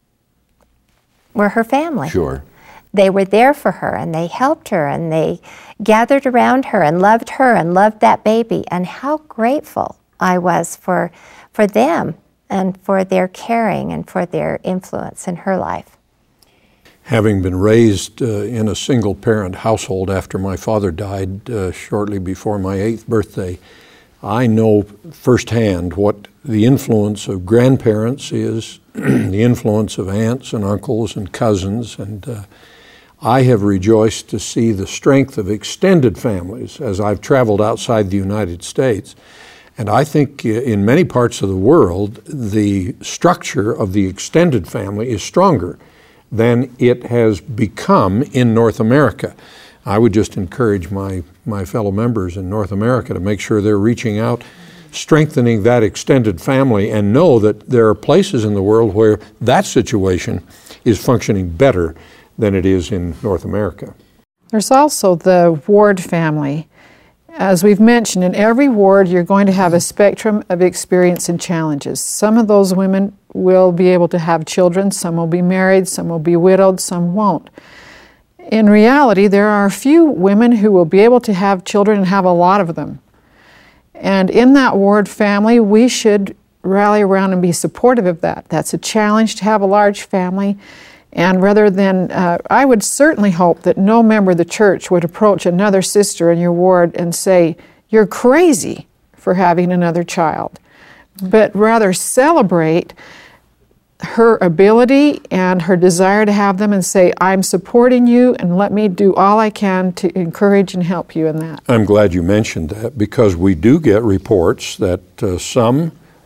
were her family. Sure. They were there for her, and they helped her, and they gathered around her and loved her and loved that baby. And how grateful I was for, for them and for their caring and for their influence in her life. Having been raised uh, in a single-parent household after my father died uh, shortly before my eighth birthday, I know firsthand what the influence of grandparents is, the influence of aunts and uncles and cousins, and uh, I have rejoiced to see the strength of extended families as I've traveled outside the United States. And I think in many parts of the world, the structure of the extended family is stronger than it has become in North America. I would just encourage my, my fellow members in North America to make sure they're reaching out, strengthening that extended family, and know that there are places in the world where that situation is functioning better than it is in North America. There's also the ward family. As we've mentioned, in every ward you're going to have a spectrum of experience and challenges. Some of those women will be able to have children, some will be married, some will be widowed, some won't. In reality, there are a few women who will be able to have children and have a lot of them. And in that ward family, we should rally around and be supportive of that. That's a challenge to have a large family. And rather than, uh, I would certainly hope that no member of the church would approach another sister in your ward and say, "You're crazy for having another child," but rather celebrate her ability and her desire to have them and say, "I'm supporting you, and let me do all I can to encourage and help you in that." I'm glad you mentioned that, because we do get reports that uh, some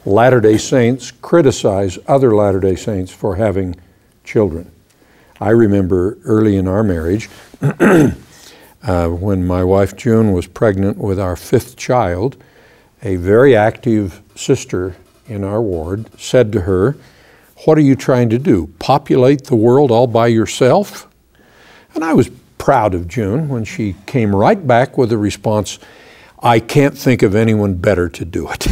Latter-day Saints criticize other Latter-day Saints for having children. I remember early in our marriage, uh, when my wife June was pregnant with our fifth child, a very active sister in our ward said to her, "What are you trying to do, populate the world all by yourself?" And I was proud of June when she came right back with a response, "I can't think of anyone better to do it."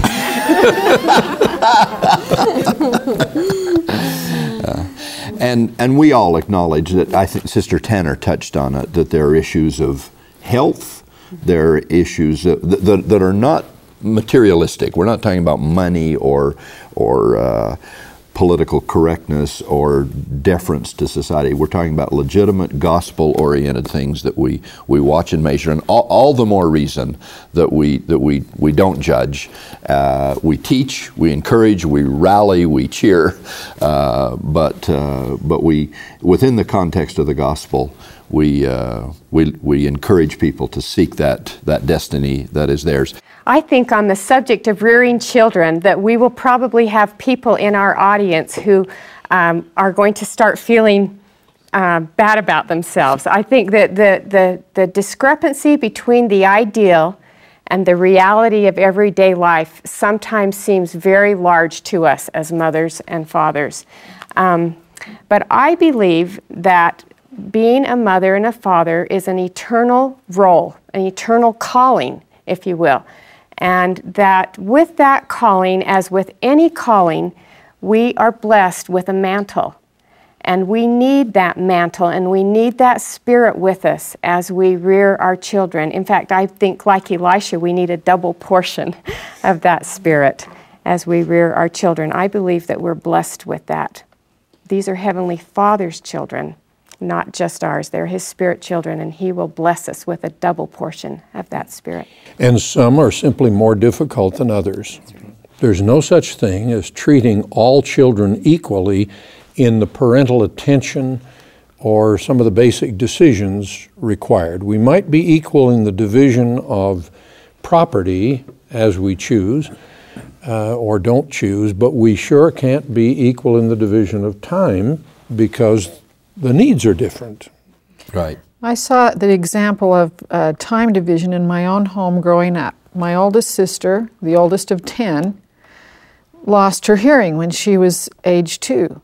uh, and and we all acknowledge that, I think Sister Tanner touched on it, that there are issues of health, there are issues that, that, that are not materialistic. We're not talking about money or or uh, political correctness or deference to society. We're talking about legitimate gospel-oriented things that we, we watch and measure, and all, all the more reason that we that we we don't judge. Uh, we teach, we encourage, we rally, we cheer, uh, but uh, but we, within the context of the gospel, we uh, we we encourage people to seek that that destiny that is theirs. I think on the subject of rearing children that we will probably have people in our audience who um, are going to start feeling uh, bad about themselves. I think that the, the, the discrepancy between the ideal and the reality of everyday life sometimes seems very large to us as mothers and fathers. Um, but I believe that being a mother and a father is an eternal role, an eternal calling, if you will. And that with that calling, as with any calling, we are blessed with a mantle. And we need that mantle, and we need that spirit with us as we rear our children. In fact, I think, like Elisha, we need a double portion of that spirit as we rear our children. I believe that we're blessed with that. These are Heavenly Father's children, not just ours. They're His Spirit children, and He will bless us with a double portion of that Spirit. And some are simply more difficult than others. There's no such thing as treating all children equally in the parental attention or some of the basic decisions required. We might be equal in the division of property as we choose uh, or don't choose, but we sure can't be equal in the division of time because the needs are different. Right. I saw the example of uh, time division in my own home growing up. My oldest sister, the oldest of ten, lost her hearing when she was age two.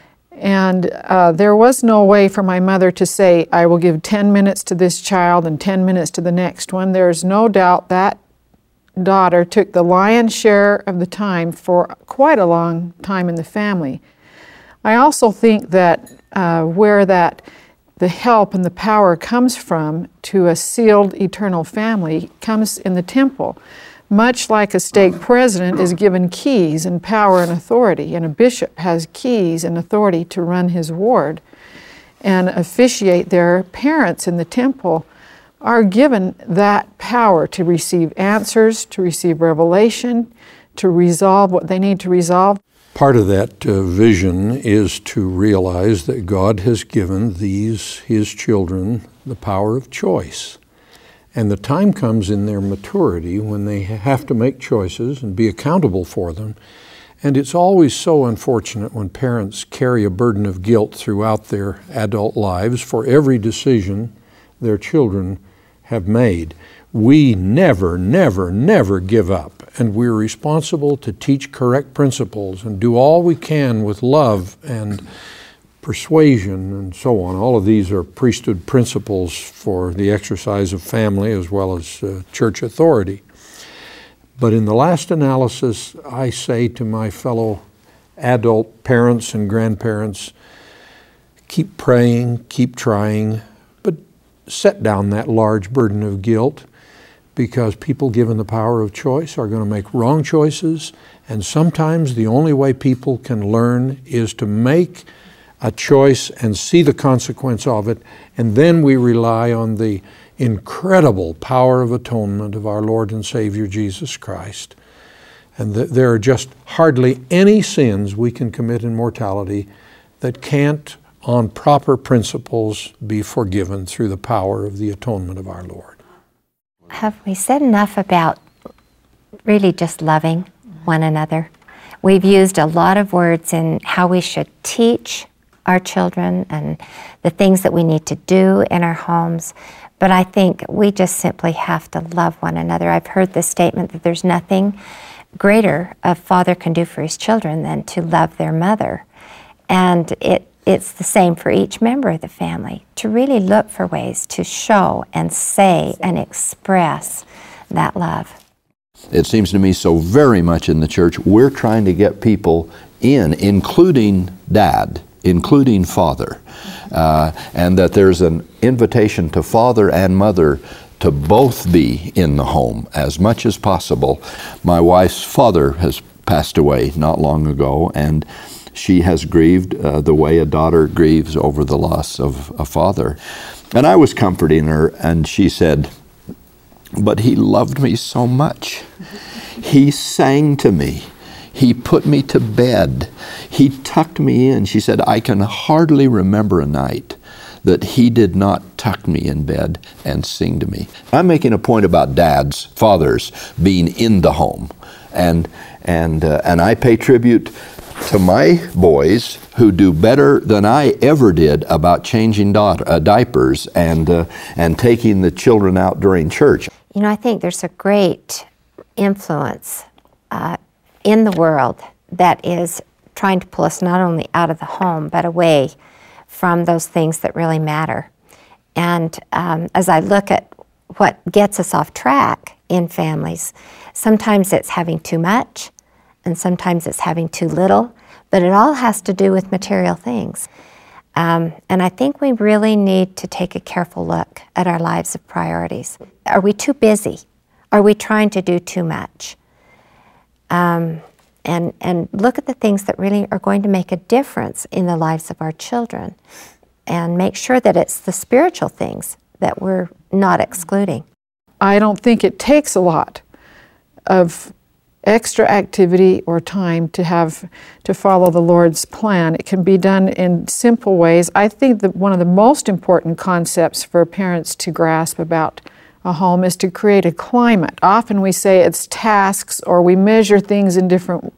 And uh, there was no way for my mother to say, I will give ten minutes to this child and ten minutes to the next one. There's no doubt that daughter took the lion's share of the time for quite a long time in the family. I also think that uh, where that the help and the power comes from to a sealed eternal family comes in the temple. Much like a stake president is given keys and power and authority, and a bishop has keys and authority to run his ward and officiate, their parents in the temple are given that power to receive answers, to receive revelation, to resolve what they need to resolve. Part of that uh, vision is to realize that God has given these, His children, the power of choice. And the time comes in their maturity when they have to make choices and be accountable for them. And it's always so unfortunate when parents carry a burden of guilt throughout their adult lives for every decision their children have made. We never, never, never give up. And we're responsible to teach correct principles and do all we can with love and persuasion and so on. All of these are priesthood principles for the exercise of family as well as uh, church authority. But in the last analysis, I say to my fellow adult parents and grandparents, keep praying, keep trying, but set down that large burden of guilt, because people given the power of choice are going to make wrong choices, and sometimes the only way people can learn is to make a choice and see the consequence of it, and then we rely on the incredible power of atonement of our Lord and Savior Jesus Christ. And th- there are just hardly any sins we can commit in mortality that can't, on proper principles, be forgiven through the power of the atonement of our Lord. Have we said enough about really just loving one another? We've used a lot of words in how we should teach our children and the things that we need to do in our homes. But I think we just simply have to love one another. I've heard the statement that there's nothing greater a father can do for his children than to love their mother. And it, it's the same for each member of the family, to really look for ways to show and say and express that love. It seems to me so very much in the church, we're trying to get people in, including dad, including father, uh, and that there's an invitation to father and mother to both be in the home as much as possible. My wife's father has passed away not long ago, and she has grieved uh, the way a daughter grieves over the loss of a father. And I was comforting her, and she said, "But he loved me so much. He sang to me. He put me to bed. He tucked me in." She said, "I can hardly remember a night that he did not tuck me in bed and sing to me." I'm making a point about dads, fathers, being in the home. And, and, uh, and I pay tribute to my boys who do better than I ever did about changing da- uh, diapers and, uh, and taking the children out during church. You know, I think there's a great influence uh, in the world that is trying to pull us not only out of the home, but away from those things that really matter. And um, as I look at what gets us off track in families, sometimes it's having too much, and sometimes it's having too little, but it all has to do with material things. Um, and I think we really need to take a careful look at our lives of priorities. Are we too busy? Are we trying to do too much? Um, and, and look at the things that really are going to make a difference in the lives of our children, and make sure that it's the spiritual things that we're not excluding. I don't think it takes a lot of extra activity or time to have to follow the Lord's plan. It can be done in simple ways. I think that one of the most important concepts for parents to grasp about a home is to create a climate. Often we say it's tasks, or we measure things in different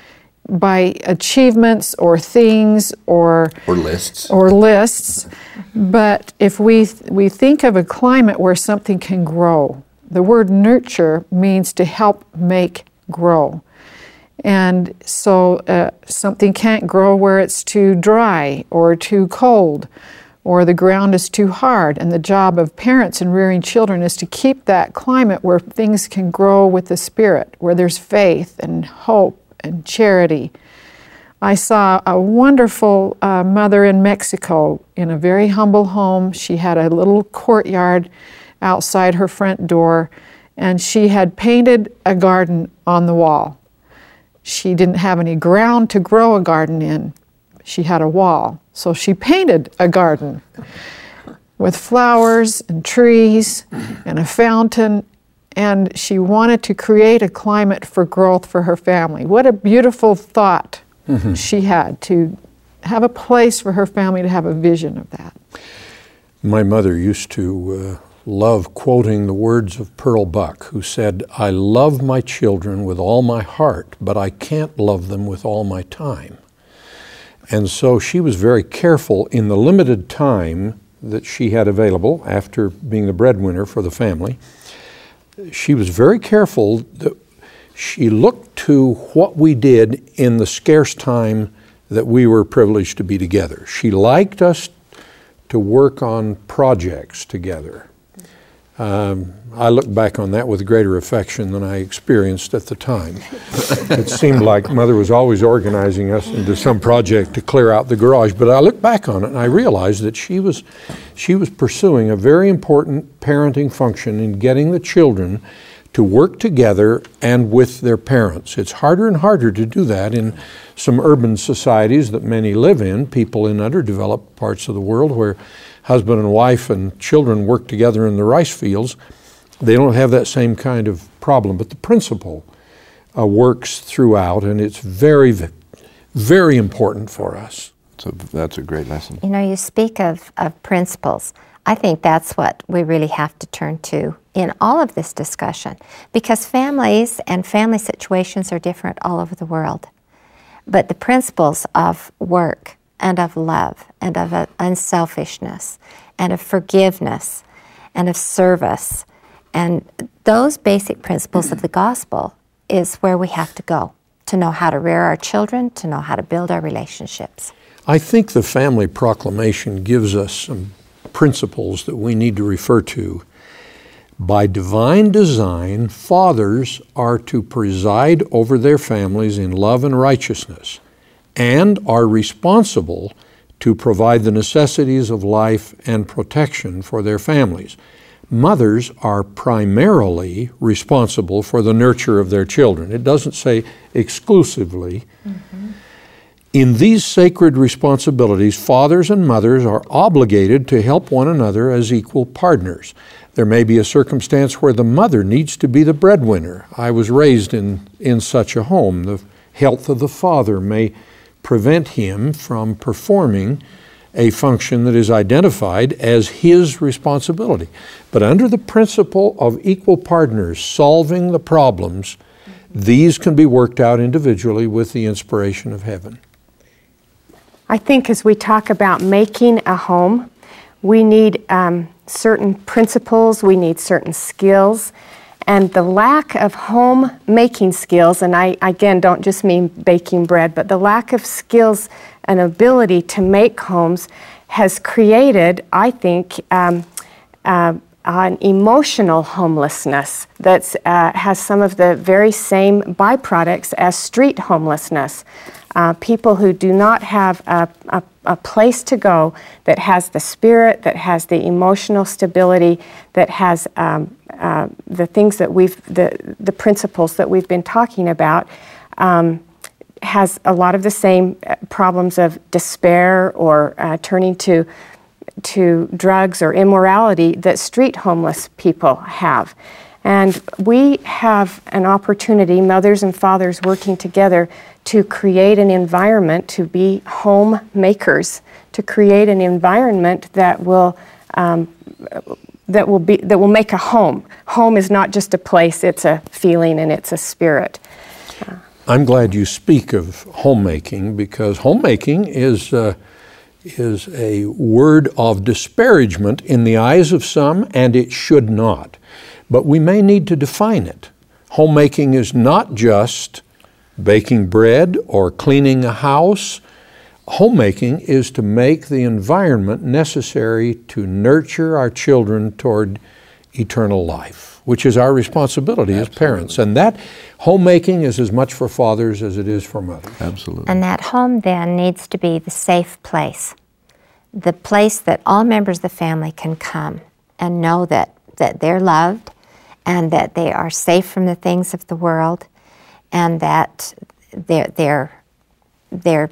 by achievements or things or Or lists. or lists. But if we we think of a climate where something can grow, the word nurture means to help make grow. And so uh, something can't grow where it's too dry or too cold or the ground is too hard. And the job of parents in rearing children is to keep that climate where things can grow with the Spirit, where there's faith and hope and charity. I saw a wonderful uh, mother in Mexico in a very humble home. She had a little courtyard outside her front door, and she had painted a garden on the wall. She didn't have any ground to grow a garden in. She had a wall. So she painted a garden with flowers and trees and a fountain, and she wanted to create a climate for growth for her family. What a beautiful thought mm-hmm. she had, to have a place for her family to have a vision of that. My mother used to uh, love quoting the words of Pearl Buck, who said, "I love my children with all my heart, but I can't love them with all my time." And so she was very careful in the limited time that she had available after being the breadwinner for the family. She was very careful that she looked to what we did in the scarce time that we were privileged to be together. She liked us to work on projects together. Um, I look back on that with greater affection than I experienced at the time. It seemed like Mother was always organizing us into some project to clear out the garage, but I look back on it and I realized that she was, she was pursuing a very important parenting function in getting the children to work together and with their parents. It's harder and harder to do that in some urban societies that many live in, people in underdeveloped parts of the world where husband and wife and children work together in the rice fields. They don't have that same kind of problem, but the principle uh, works throughout, and it's very, very important for us. So that's a great lesson. You know, you speak of, of principles. I think that's what we really have to turn to in all of this discussion, because families and family situations are different all over the world. but the principles of work and of love and of uh, unselfishness and of forgiveness and of service, and those basic principles of the gospel is where we have to go to know how to rear our children, to know how to build our relationships. I think the Family Proclamation gives us some principles that we need to refer to. By divine design, fathers are to preside over their families in love and righteousness, and are responsible to provide the necessities of life and protection for their families. Mothers are primarily responsible for the nurture of their children. It doesn't say exclusively. Mm-hmm. In these sacred responsibilities, fathers and mothers are obligated to help one another as equal partners. There may be a circumstance where the mother needs to be the breadwinner. I was raised in, in such a home. The health of the father may prevent him from performing a function that is identified as his responsibility. But under the principle of equal partners solving the problems, these can be worked out individually with the inspiration of heaven. I think as we talk about making a home, we need um, certain principles, we need certain skills, and the lack of home-making skills, and I, again, don't just mean baking bread, but the lack of skills and ability to make homes has created, I think, um, uh, an emotional homelessness that uh, has some of the very same byproducts as street homelessness. Uh, people who do not have a, a, a place to go that has the spirit, that has the emotional stability, that has um, uh, the things that we've, the, the principles that we've been talking about, um, has a lot of the same problems of despair or uh, turning to to drugs or immorality that street homeless people have. And we have an opportunity, mothers and fathers working together, to create an environment, to be home makers, to create an environment that will um, that will be that will make a home. Home is not just a place; it's a feeling and it's a spirit. Uh, I'm glad you speak of homemaking, because homemaking is uh, is a word of disparagement in the eyes of some, and it should not. But we may need to define it. Homemaking is not just baking bread or cleaning a house. Homemaking is to make the environment necessary to nurture our children toward eternal life, which is our responsibility Absolutely. As parents. And that homemaking is as much for fathers as it is for mothers. Absolutely. And that home then needs to be the safe place, the place that all members of the family can come and know that, that they're loved and that they are safe from the things of the world and that they're, they're, they're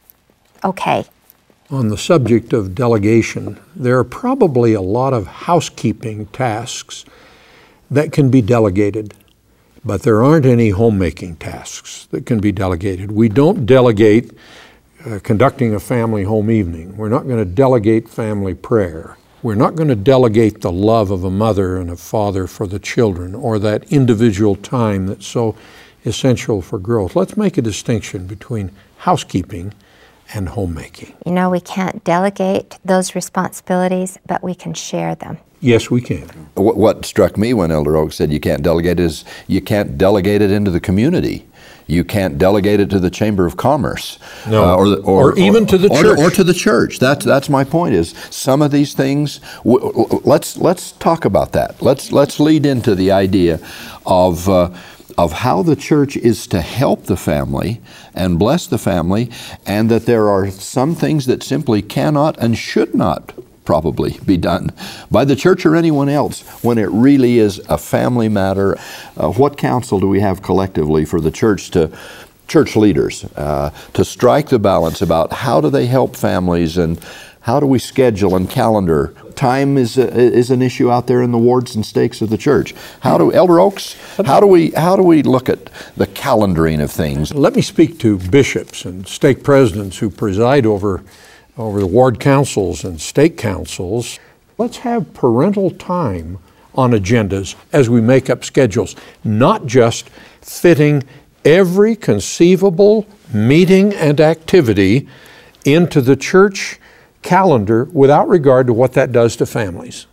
okay. On the subject of delegation, there are probably a lot of housekeeping tasks that can be delegated, but there aren't any homemaking tasks that can be delegated. We don't delegate uh, conducting a family home evening. We're not going to delegate family prayer. We're not going to delegate the love of a mother and a father for the children, or that individual time that's so essential for growth. Let's make a distinction between housekeeping and homemaking. You know, we can't delegate those responsibilities, but we can share them. Yes, we can. What struck me when Elder Oaks said you can't delegate is you can't delegate it into the community. You can't delegate it to the Chamber of Commerce. No, uh, or, the, or, or even or, to the or, church. Or to the church. That's, that's my point is some of these things, w- w- let's, let's talk about that. Let's, let's lead into the idea of uh, of how the church is to help the family and bless the family, and that there are some things that simply cannot and should not probably be done by the church or anyone else when it really is a family matter. Uh, what counsel do we have collectively for the church to church leaders uh, to strike the balance about how do they help families, and how do we schedule and calendar? Time is a, is an issue out there in the wards and stakes of the church. How do Elder Oaks? How do we how do we look at the calendaring of things? Let me speak to bishops and stake presidents who preside over over the ward councils and stake councils. Let's have parental time on agendas as we make up schedules, not just fitting every conceivable meeting and activity into the church calendar without regard to what that does to families.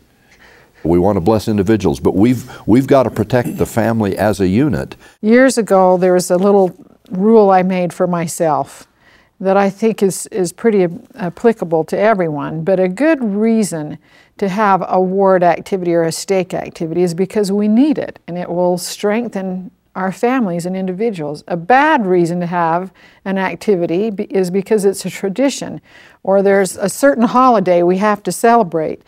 We want to bless individuals, but we've we've got to protect the family as a unit. Years ago, there was a little rule I made for myself that I think is, is pretty applicable to everyone. But a good reason to have a ward activity or a stake activity is because we need it, and it will strengthen our families and individuals. A bad reason to have an activity be, is because it's a tradition, or there's a certain holiday we have to celebrate.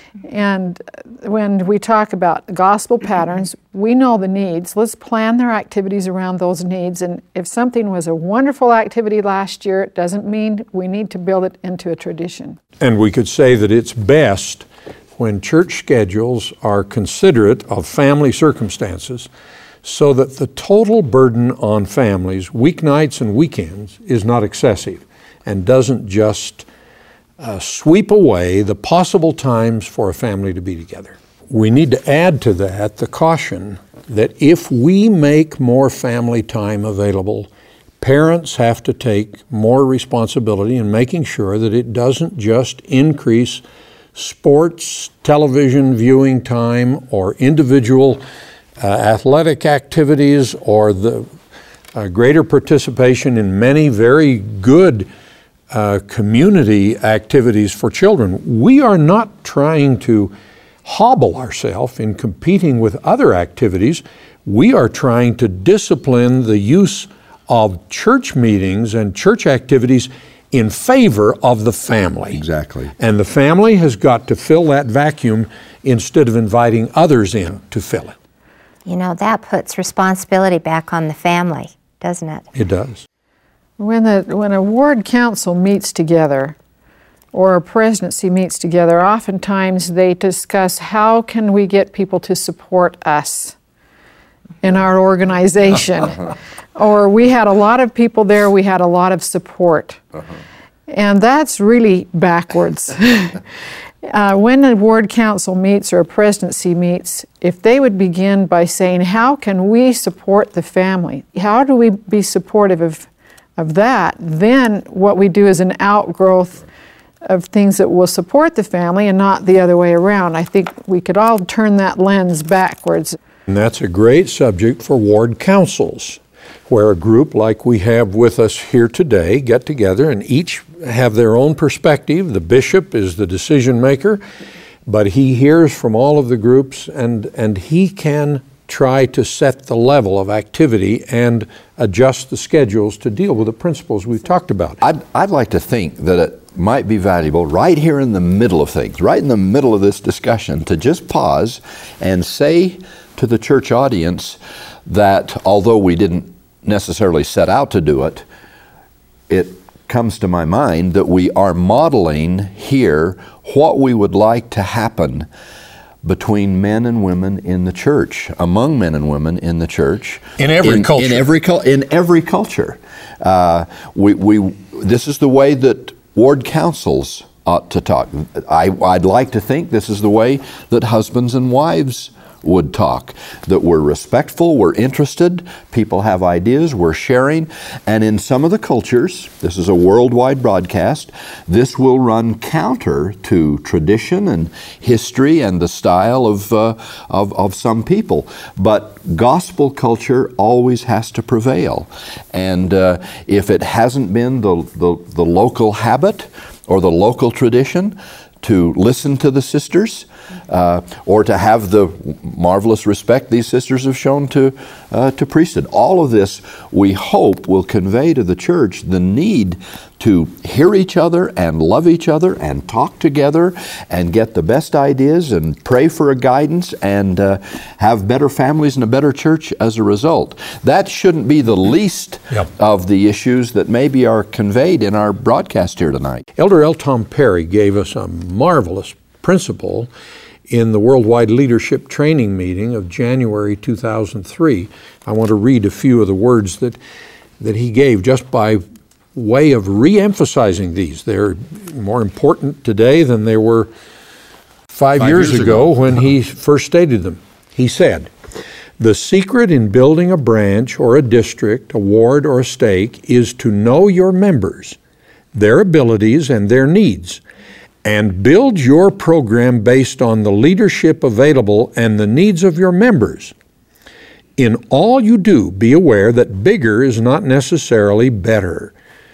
And when we talk about gospel patterns, we know the needs. Let's plan their activities around those needs. And if something was a wonderful activity last year, it doesn't mean we need to build it into a tradition. And we could say that it's best when church schedules are considerate of family circumstances, so that the total burden on families, weeknights and weekends, is not excessive and doesn't just Uh, sweep away the possible times for a family to be together. We need to add to that the caution that if we make more family time available, parents have to take more responsibility in making sure that it doesn't just increase sports, television viewing time, or individual uh, athletic activities, or the uh, greater participation in many very good Uh, community activities for children. We are not trying to hobble ourselves in competing with other activities. We are trying to discipline the use of church meetings and church activities in favor of the family. Exactly. And the family has got to fill that vacuum instead of inviting others in to fill it. You know, that puts responsibility back on the family, doesn't it? It does. When, the, when a ward council meets together or a presidency meets together, oftentimes they discuss how can we get people to support us in our organization. Or we had a lot of people there, we had a lot of support. Uh-huh. And that's really backwards. Uh, when a ward council meets or a presidency meets, if they would begin by saying, how can we support the family? How do we be supportive of, of that? Then what we do is an outgrowth of things that will support the family and not the other way around. I think we could all turn that lens backwards. And that's a great subject for ward councils, where a group like we have with us here today get together and each have their own perspective. The bishop is the decision maker, but he hears from all of the groups, and, and he can try to set the level of activity and adjust the schedules to deal with the principles we've talked about. I'd, I'd like to think that it might be valuable right here in the middle of things, right in the middle of this discussion, to just pause and say to the church audience that although we didn't necessarily set out to do it, it comes to my mind that we are modeling here what we would like to happen between men and women in the church, among men and women in the church. In every in, culture. In every, in every culture. Uh, we, we, this is the way that ward councils ought to talk. I, I'd like to think this is the way that husbands and wives would talk, that we're respectful, we're interested, people have ideas, we're sharing, and in some of the cultures, this is a worldwide broadcast, this will run counter to tradition and history and the style of, uh, of, of some people. But gospel culture always has to prevail. And uh, if it hasn't been the, the, the local habit or the local tradition to listen to the sisters, uh, or to have the marvelous respect these sisters have shown to uh, to priesthood. All of this, we hope, will convey to the church the need to hear each other and love each other and talk together and get the best ideas and pray for a guidance and uh, have better families and a better church as a result. That shouldn't be the least yep. of the issues that maybe are conveyed in our broadcast here tonight. Elder L. Tom Perry gave us a marvelous principle in the Worldwide Leadership Training Meeting of January two thousand three. I want to read a few of the words that, that he gave just by way of re-emphasizing these. They're more important today than they were five, five years, years ago, ago when he first stated them. He said, The secret in building a branch or a district, a ward or a stake is to know your members, their abilities and their needs, and build your program based on the leadership available and the needs of your members. In all you do, be aware that bigger is not necessarily better.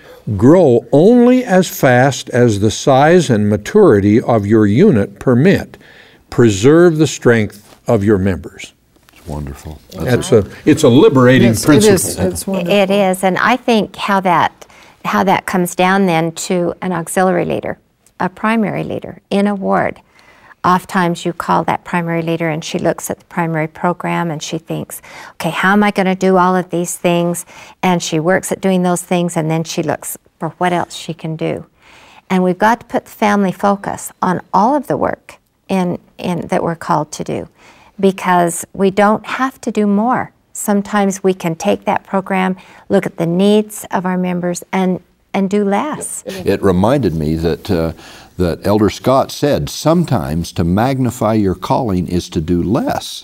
Grow only as fast as the size and maturity of your unit permit. Preserve the strength of your members. It's wonderful. That's a, it's a liberating Yes, principle. It is. It's wonderful. It is, and I think how that how that comes down then to an auxiliary leader, a primary leader in a ward. Oftentimes you call that primary leader and she looks at the primary program and she thinks, okay, how am I going to do all of these things? And she works at doing those things and then she looks for what else she can do. And we've got to put the family focus on all of the work in, in that we're called to do, because we don't have to do more. Sometimes we can take that program, look at the needs of our members, and and do less. It reminded me that uh, that Elder Scott said, sometimes to magnify your calling is to do less,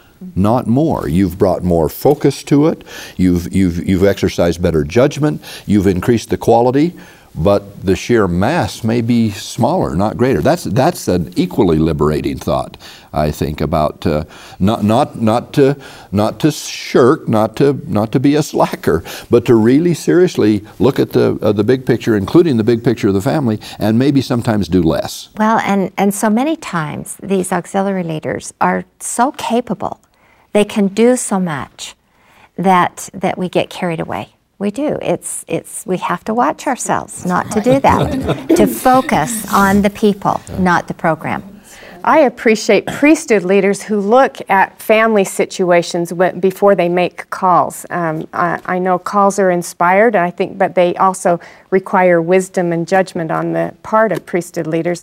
not more. You've brought more focus to it. You've you've you've exercised better judgment. You've increased the quality, but the sheer mass may be smaller, not greater. That's that's an equally liberating thought, I think, about uh, not not not to not to shirk, not to not to be a slacker, but to really seriously look at the uh, the big picture, including the big picture of the family, and maybe sometimes do less. Well, and, and so many times these auxiliary leaders are so capable, they can do so much that that we get carried away. We do. It's it's we have to watch ourselves not to do that, to focus on the people, not the program. I appreciate priesthood leaders who look at family situations wh- before they make calls. Um, I, I know calls are inspired, I think, but they also require wisdom and judgment on the part of priesthood leaders.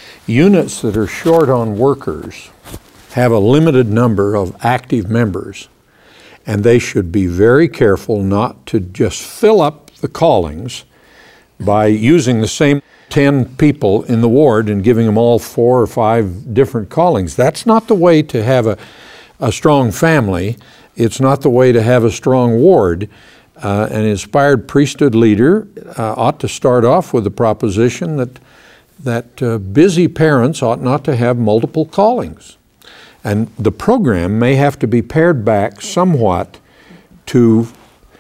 Units that are short on workers have a limited number of active members, and they should be very careful not to just fill up the callings by using the same ten people in the ward and giving them all four or five different callings. That's not the way to have a, a strong family. It's not the way to have a strong ward. Uh, an inspired priesthood leader uh, ought to start off with the proposition that, that uh, busy parents ought not to have multiple callings. And the program may have to be pared back somewhat to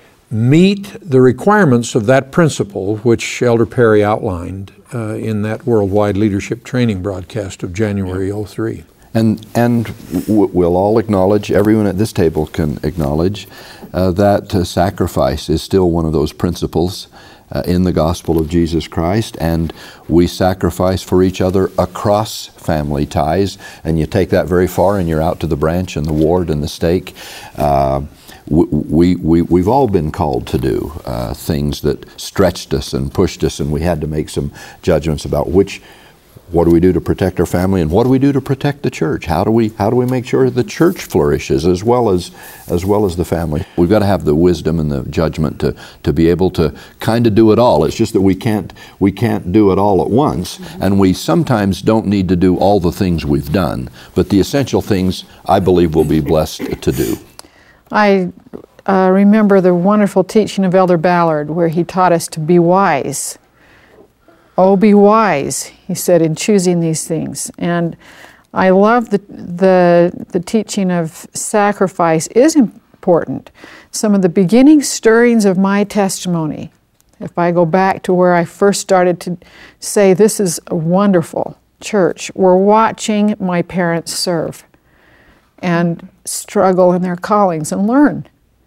meet the requirements of that principle, which Elder Perry outlined uh, in that Worldwide Leadership Training broadcast of January oh three. And and w- we'll all acknowledge, everyone at this table can acknowledge, uh, that uh, sacrifice is still one of those principles uh, in the gospel of Jesus Christ, and we sacrifice for each other across family ties, and you take that very far and you're out to the branch and the ward and the stake. Uh, We, we, we've all been called to do uh, things that stretched us and pushed us, and we had to make some judgments about which, what do we do to protect our family, and what do we do to protect the church? How do we how do we make sure the church flourishes as well as as well as the family? We've got to have the wisdom and the judgment to to be able to kind of do it all. It's just that we can't we can't do it all at once, mm-hmm. and we sometimes don't need to do all the things we've done, but the essential things I believe we'll be blessed to do. I uh, remember the wonderful teaching of Elder Ballard where he taught us to be wise. Oh, be wise, he said, in choosing these things. And I love the, the, the teaching of sacrifice is important. Some of the beginning stirrings of my testimony, if I go back to where I first started to say this is a wonderful church, were watching my parents serve and struggle in their callings and learn.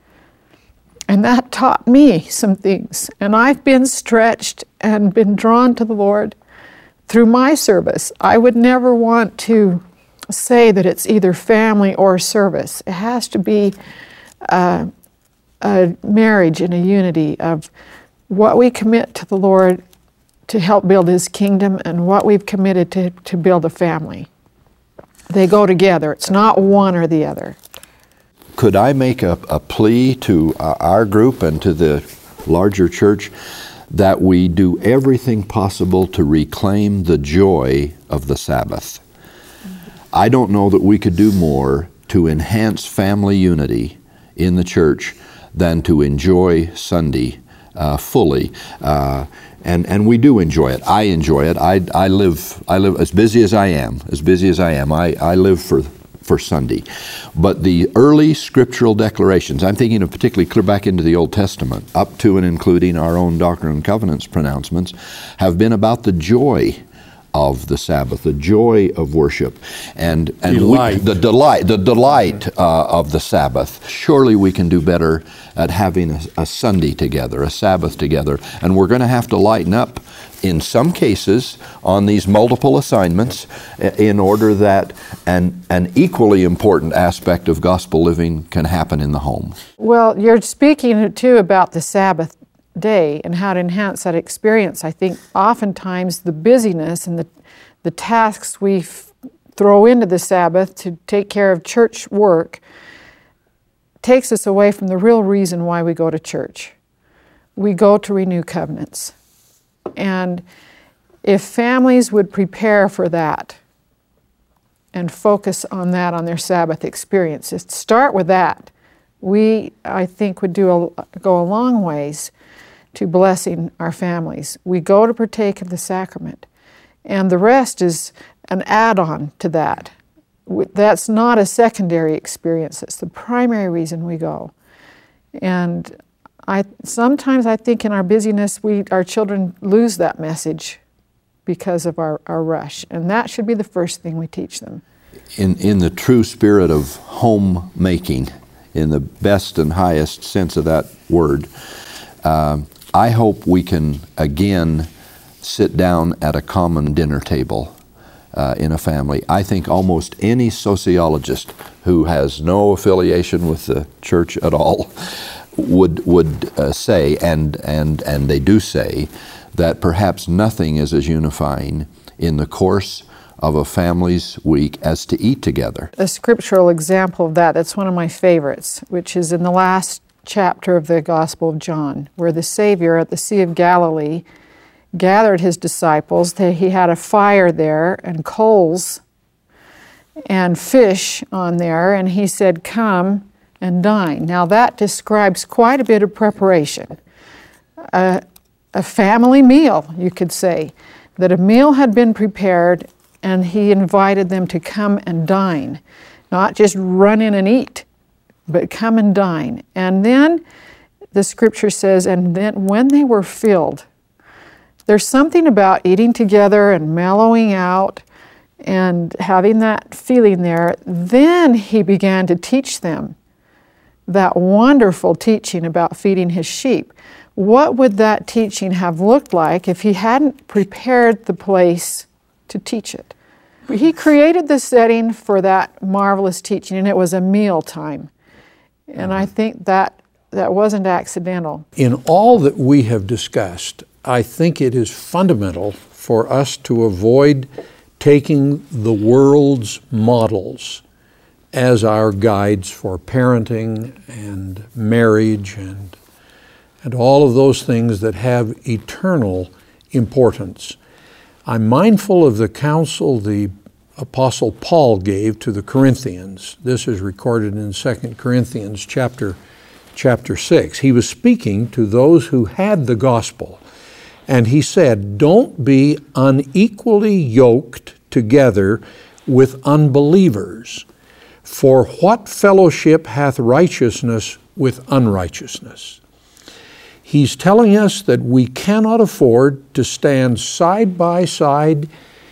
And that taught me some things. And I've been stretched and been drawn to the Lord through my service. I would never want to say that it's either family or service. It has to be uh, a marriage and a unity of what we commit to the Lord to help build His kingdom and what we've committed to, to build a family. They go together. It's not one or the other. Could I make a, a plea to uh, our group and to the larger church that we do everything possible to reclaim the joy of the Sabbath? I don't know that we could do more to enhance family unity in the church than to enjoy Sunday uh, fully. Uh, and and we do enjoy it. I enjoy it. I, I live I live as busy as I am, as busy as I am. I, I live for for Sunday. But the early scriptural declarations, I'm thinking of particularly clear back into the Old Testament, up to and including our own Doctrine and Covenants pronouncements, have been about the joy of the Sabbath, the joy of worship, and and delight. We, the delight, the delight uh, of the Sabbath. Surely we can do better at having a, a Sunday together, a Sabbath together, and we're going to have to lighten up in some cases on these multiple assignments in order that an an equally important aspect of gospel living can happen in the home. Well, you're speaking too about the Sabbath day and how to enhance that experience. I think oftentimes the busyness and the, the tasks we f- throw into the Sabbath to take care of church work takes us away from the real reason why we go to church. We go to renew covenants. And if families would prepare for that and focus on that on their Sabbath experiences, start with that, we, I think, would do a, go a long ways to blessing our families. We go to partake of the sacrament, and the rest is an add-on to that. That's not a secondary experience. It's the primary reason we go. And I sometimes I think in our busyness, we our children lose that message because of our, our rush, and that should be the first thing we teach them. In in the true spirit of homemaking, in the best and highest sense of that word, um, I hope we can again sit down at a common dinner table uh, in a family. I think almost any sociologist who has no affiliation with the church at all would would uh, say, and and and they do say, that perhaps nothing is as unifying in the course of a family's week as to eat together. A scriptural example of that, that's one of my favorites, which is in the last chapter of the Gospel of John, where the Savior at the Sea of Galilee gathered his disciples. He had a fire there and coals and fish on there, and he said, "Come and dine." Now that describes quite a bit of preparation. A, a family meal, you could say, that a meal had been prepared and he invited them to come and dine, not just run in and eat, but come and dine. And then the scripture says, and then when they were filled, there's something about eating together and mellowing out and having that feeling there. Then he began to teach them that wonderful teaching about feeding his sheep. What would that teaching have looked like if he hadn't prepared the place to teach it? He created the setting for that marvelous teaching, and it was a meal time. And I think that that wasn't accidental. In all that we have discussed, I think it is fundamental for us to avoid taking the world's models as our guides for parenting and marriage and and all of those things that have eternal importance. I'm mindful of the counsel the Apostle Paul gave to the Corinthians. This is recorded in Second Corinthians chapter, chapter six. He was speaking to those who had the gospel, and he said, "Don't be unequally yoked together with unbelievers. For what fellowship hath righteousness with unrighteousness?" He's telling us that we cannot afford to stand side by side,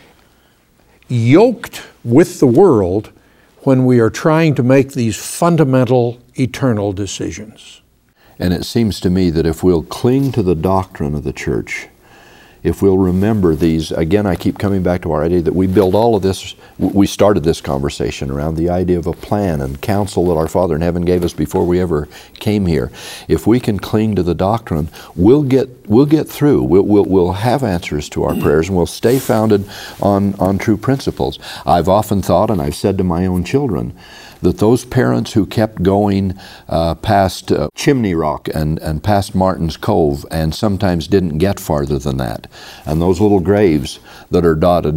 yoked with the world, when we are trying to make these fundamental, eternal decisions. And it seems to me that if we'll cling to the doctrine of the church, if we'll remember these, again, I keep coming back to our idea that we build all of this, we started this conversation around the idea of a plan and counsel that our Father in heaven gave us before we ever came here. If we can cling to the doctrine, we'll get we'll get through. We'll, we'll, we'll have answers to our prayers, and we'll stay founded on, on true principles. I've often thought, and I've said to my own children, that those parents who kept going uh, past uh, Chimney Rock and, and past Martin's Cove and sometimes didn't get farther than that, and those little graves that are dotted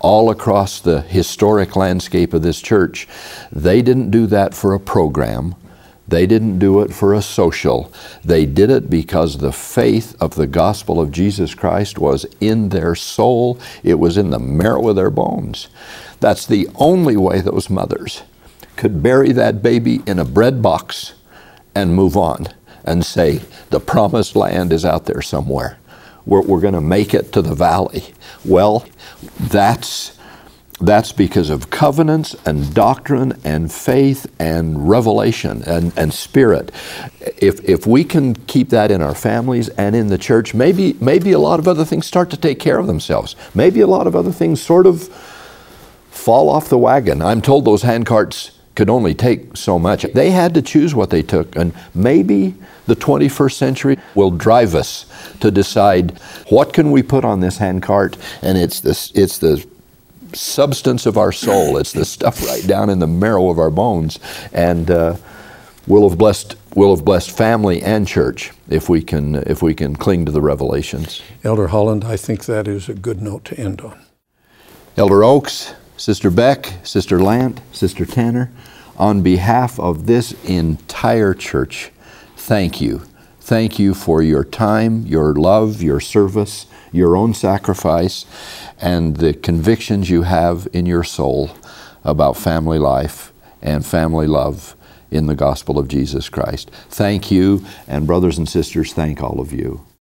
all across the historic landscape of this church. They didn't do that for a program. They didn't do it for a social. They did it because the faith of the gospel of Jesus Christ was in their soul. It was in the marrow of their bones. That's the only way those mothers could bury that baby in a bread box and move on and say, the promised land is out there somewhere. We're, we're going to make it to the valley. Well, that's That's because of covenants and doctrine and faith and revelation and, and spirit. If if we can keep that in our families and in the church, maybe maybe a lot of other things start to take care of themselves. Maybe a lot of other things sort of fall off the wagon. I'm told those handcarts could only take so much. They had to choose what they took, and maybe the twenty-first century will drive us to decide, what can we put on this handcart? And it's this it's the substance of our soul. It's the stuff right down in the marrow of our bones, and uh, we'll have blessed we'll have blessed family and church if we can if we can cling to the revelations. Elder Holland, I think that is a good note to end on. Elder Oaks, Sister Beck, Sister Lant, Sister Tanner, on behalf of this entire church, thank you. Thank you for your time, your love, your service, your own sacrifice, and the convictions you have in your soul about family life and family love in the gospel of Jesus Christ. Thank you, and brothers and sisters, thank all of you.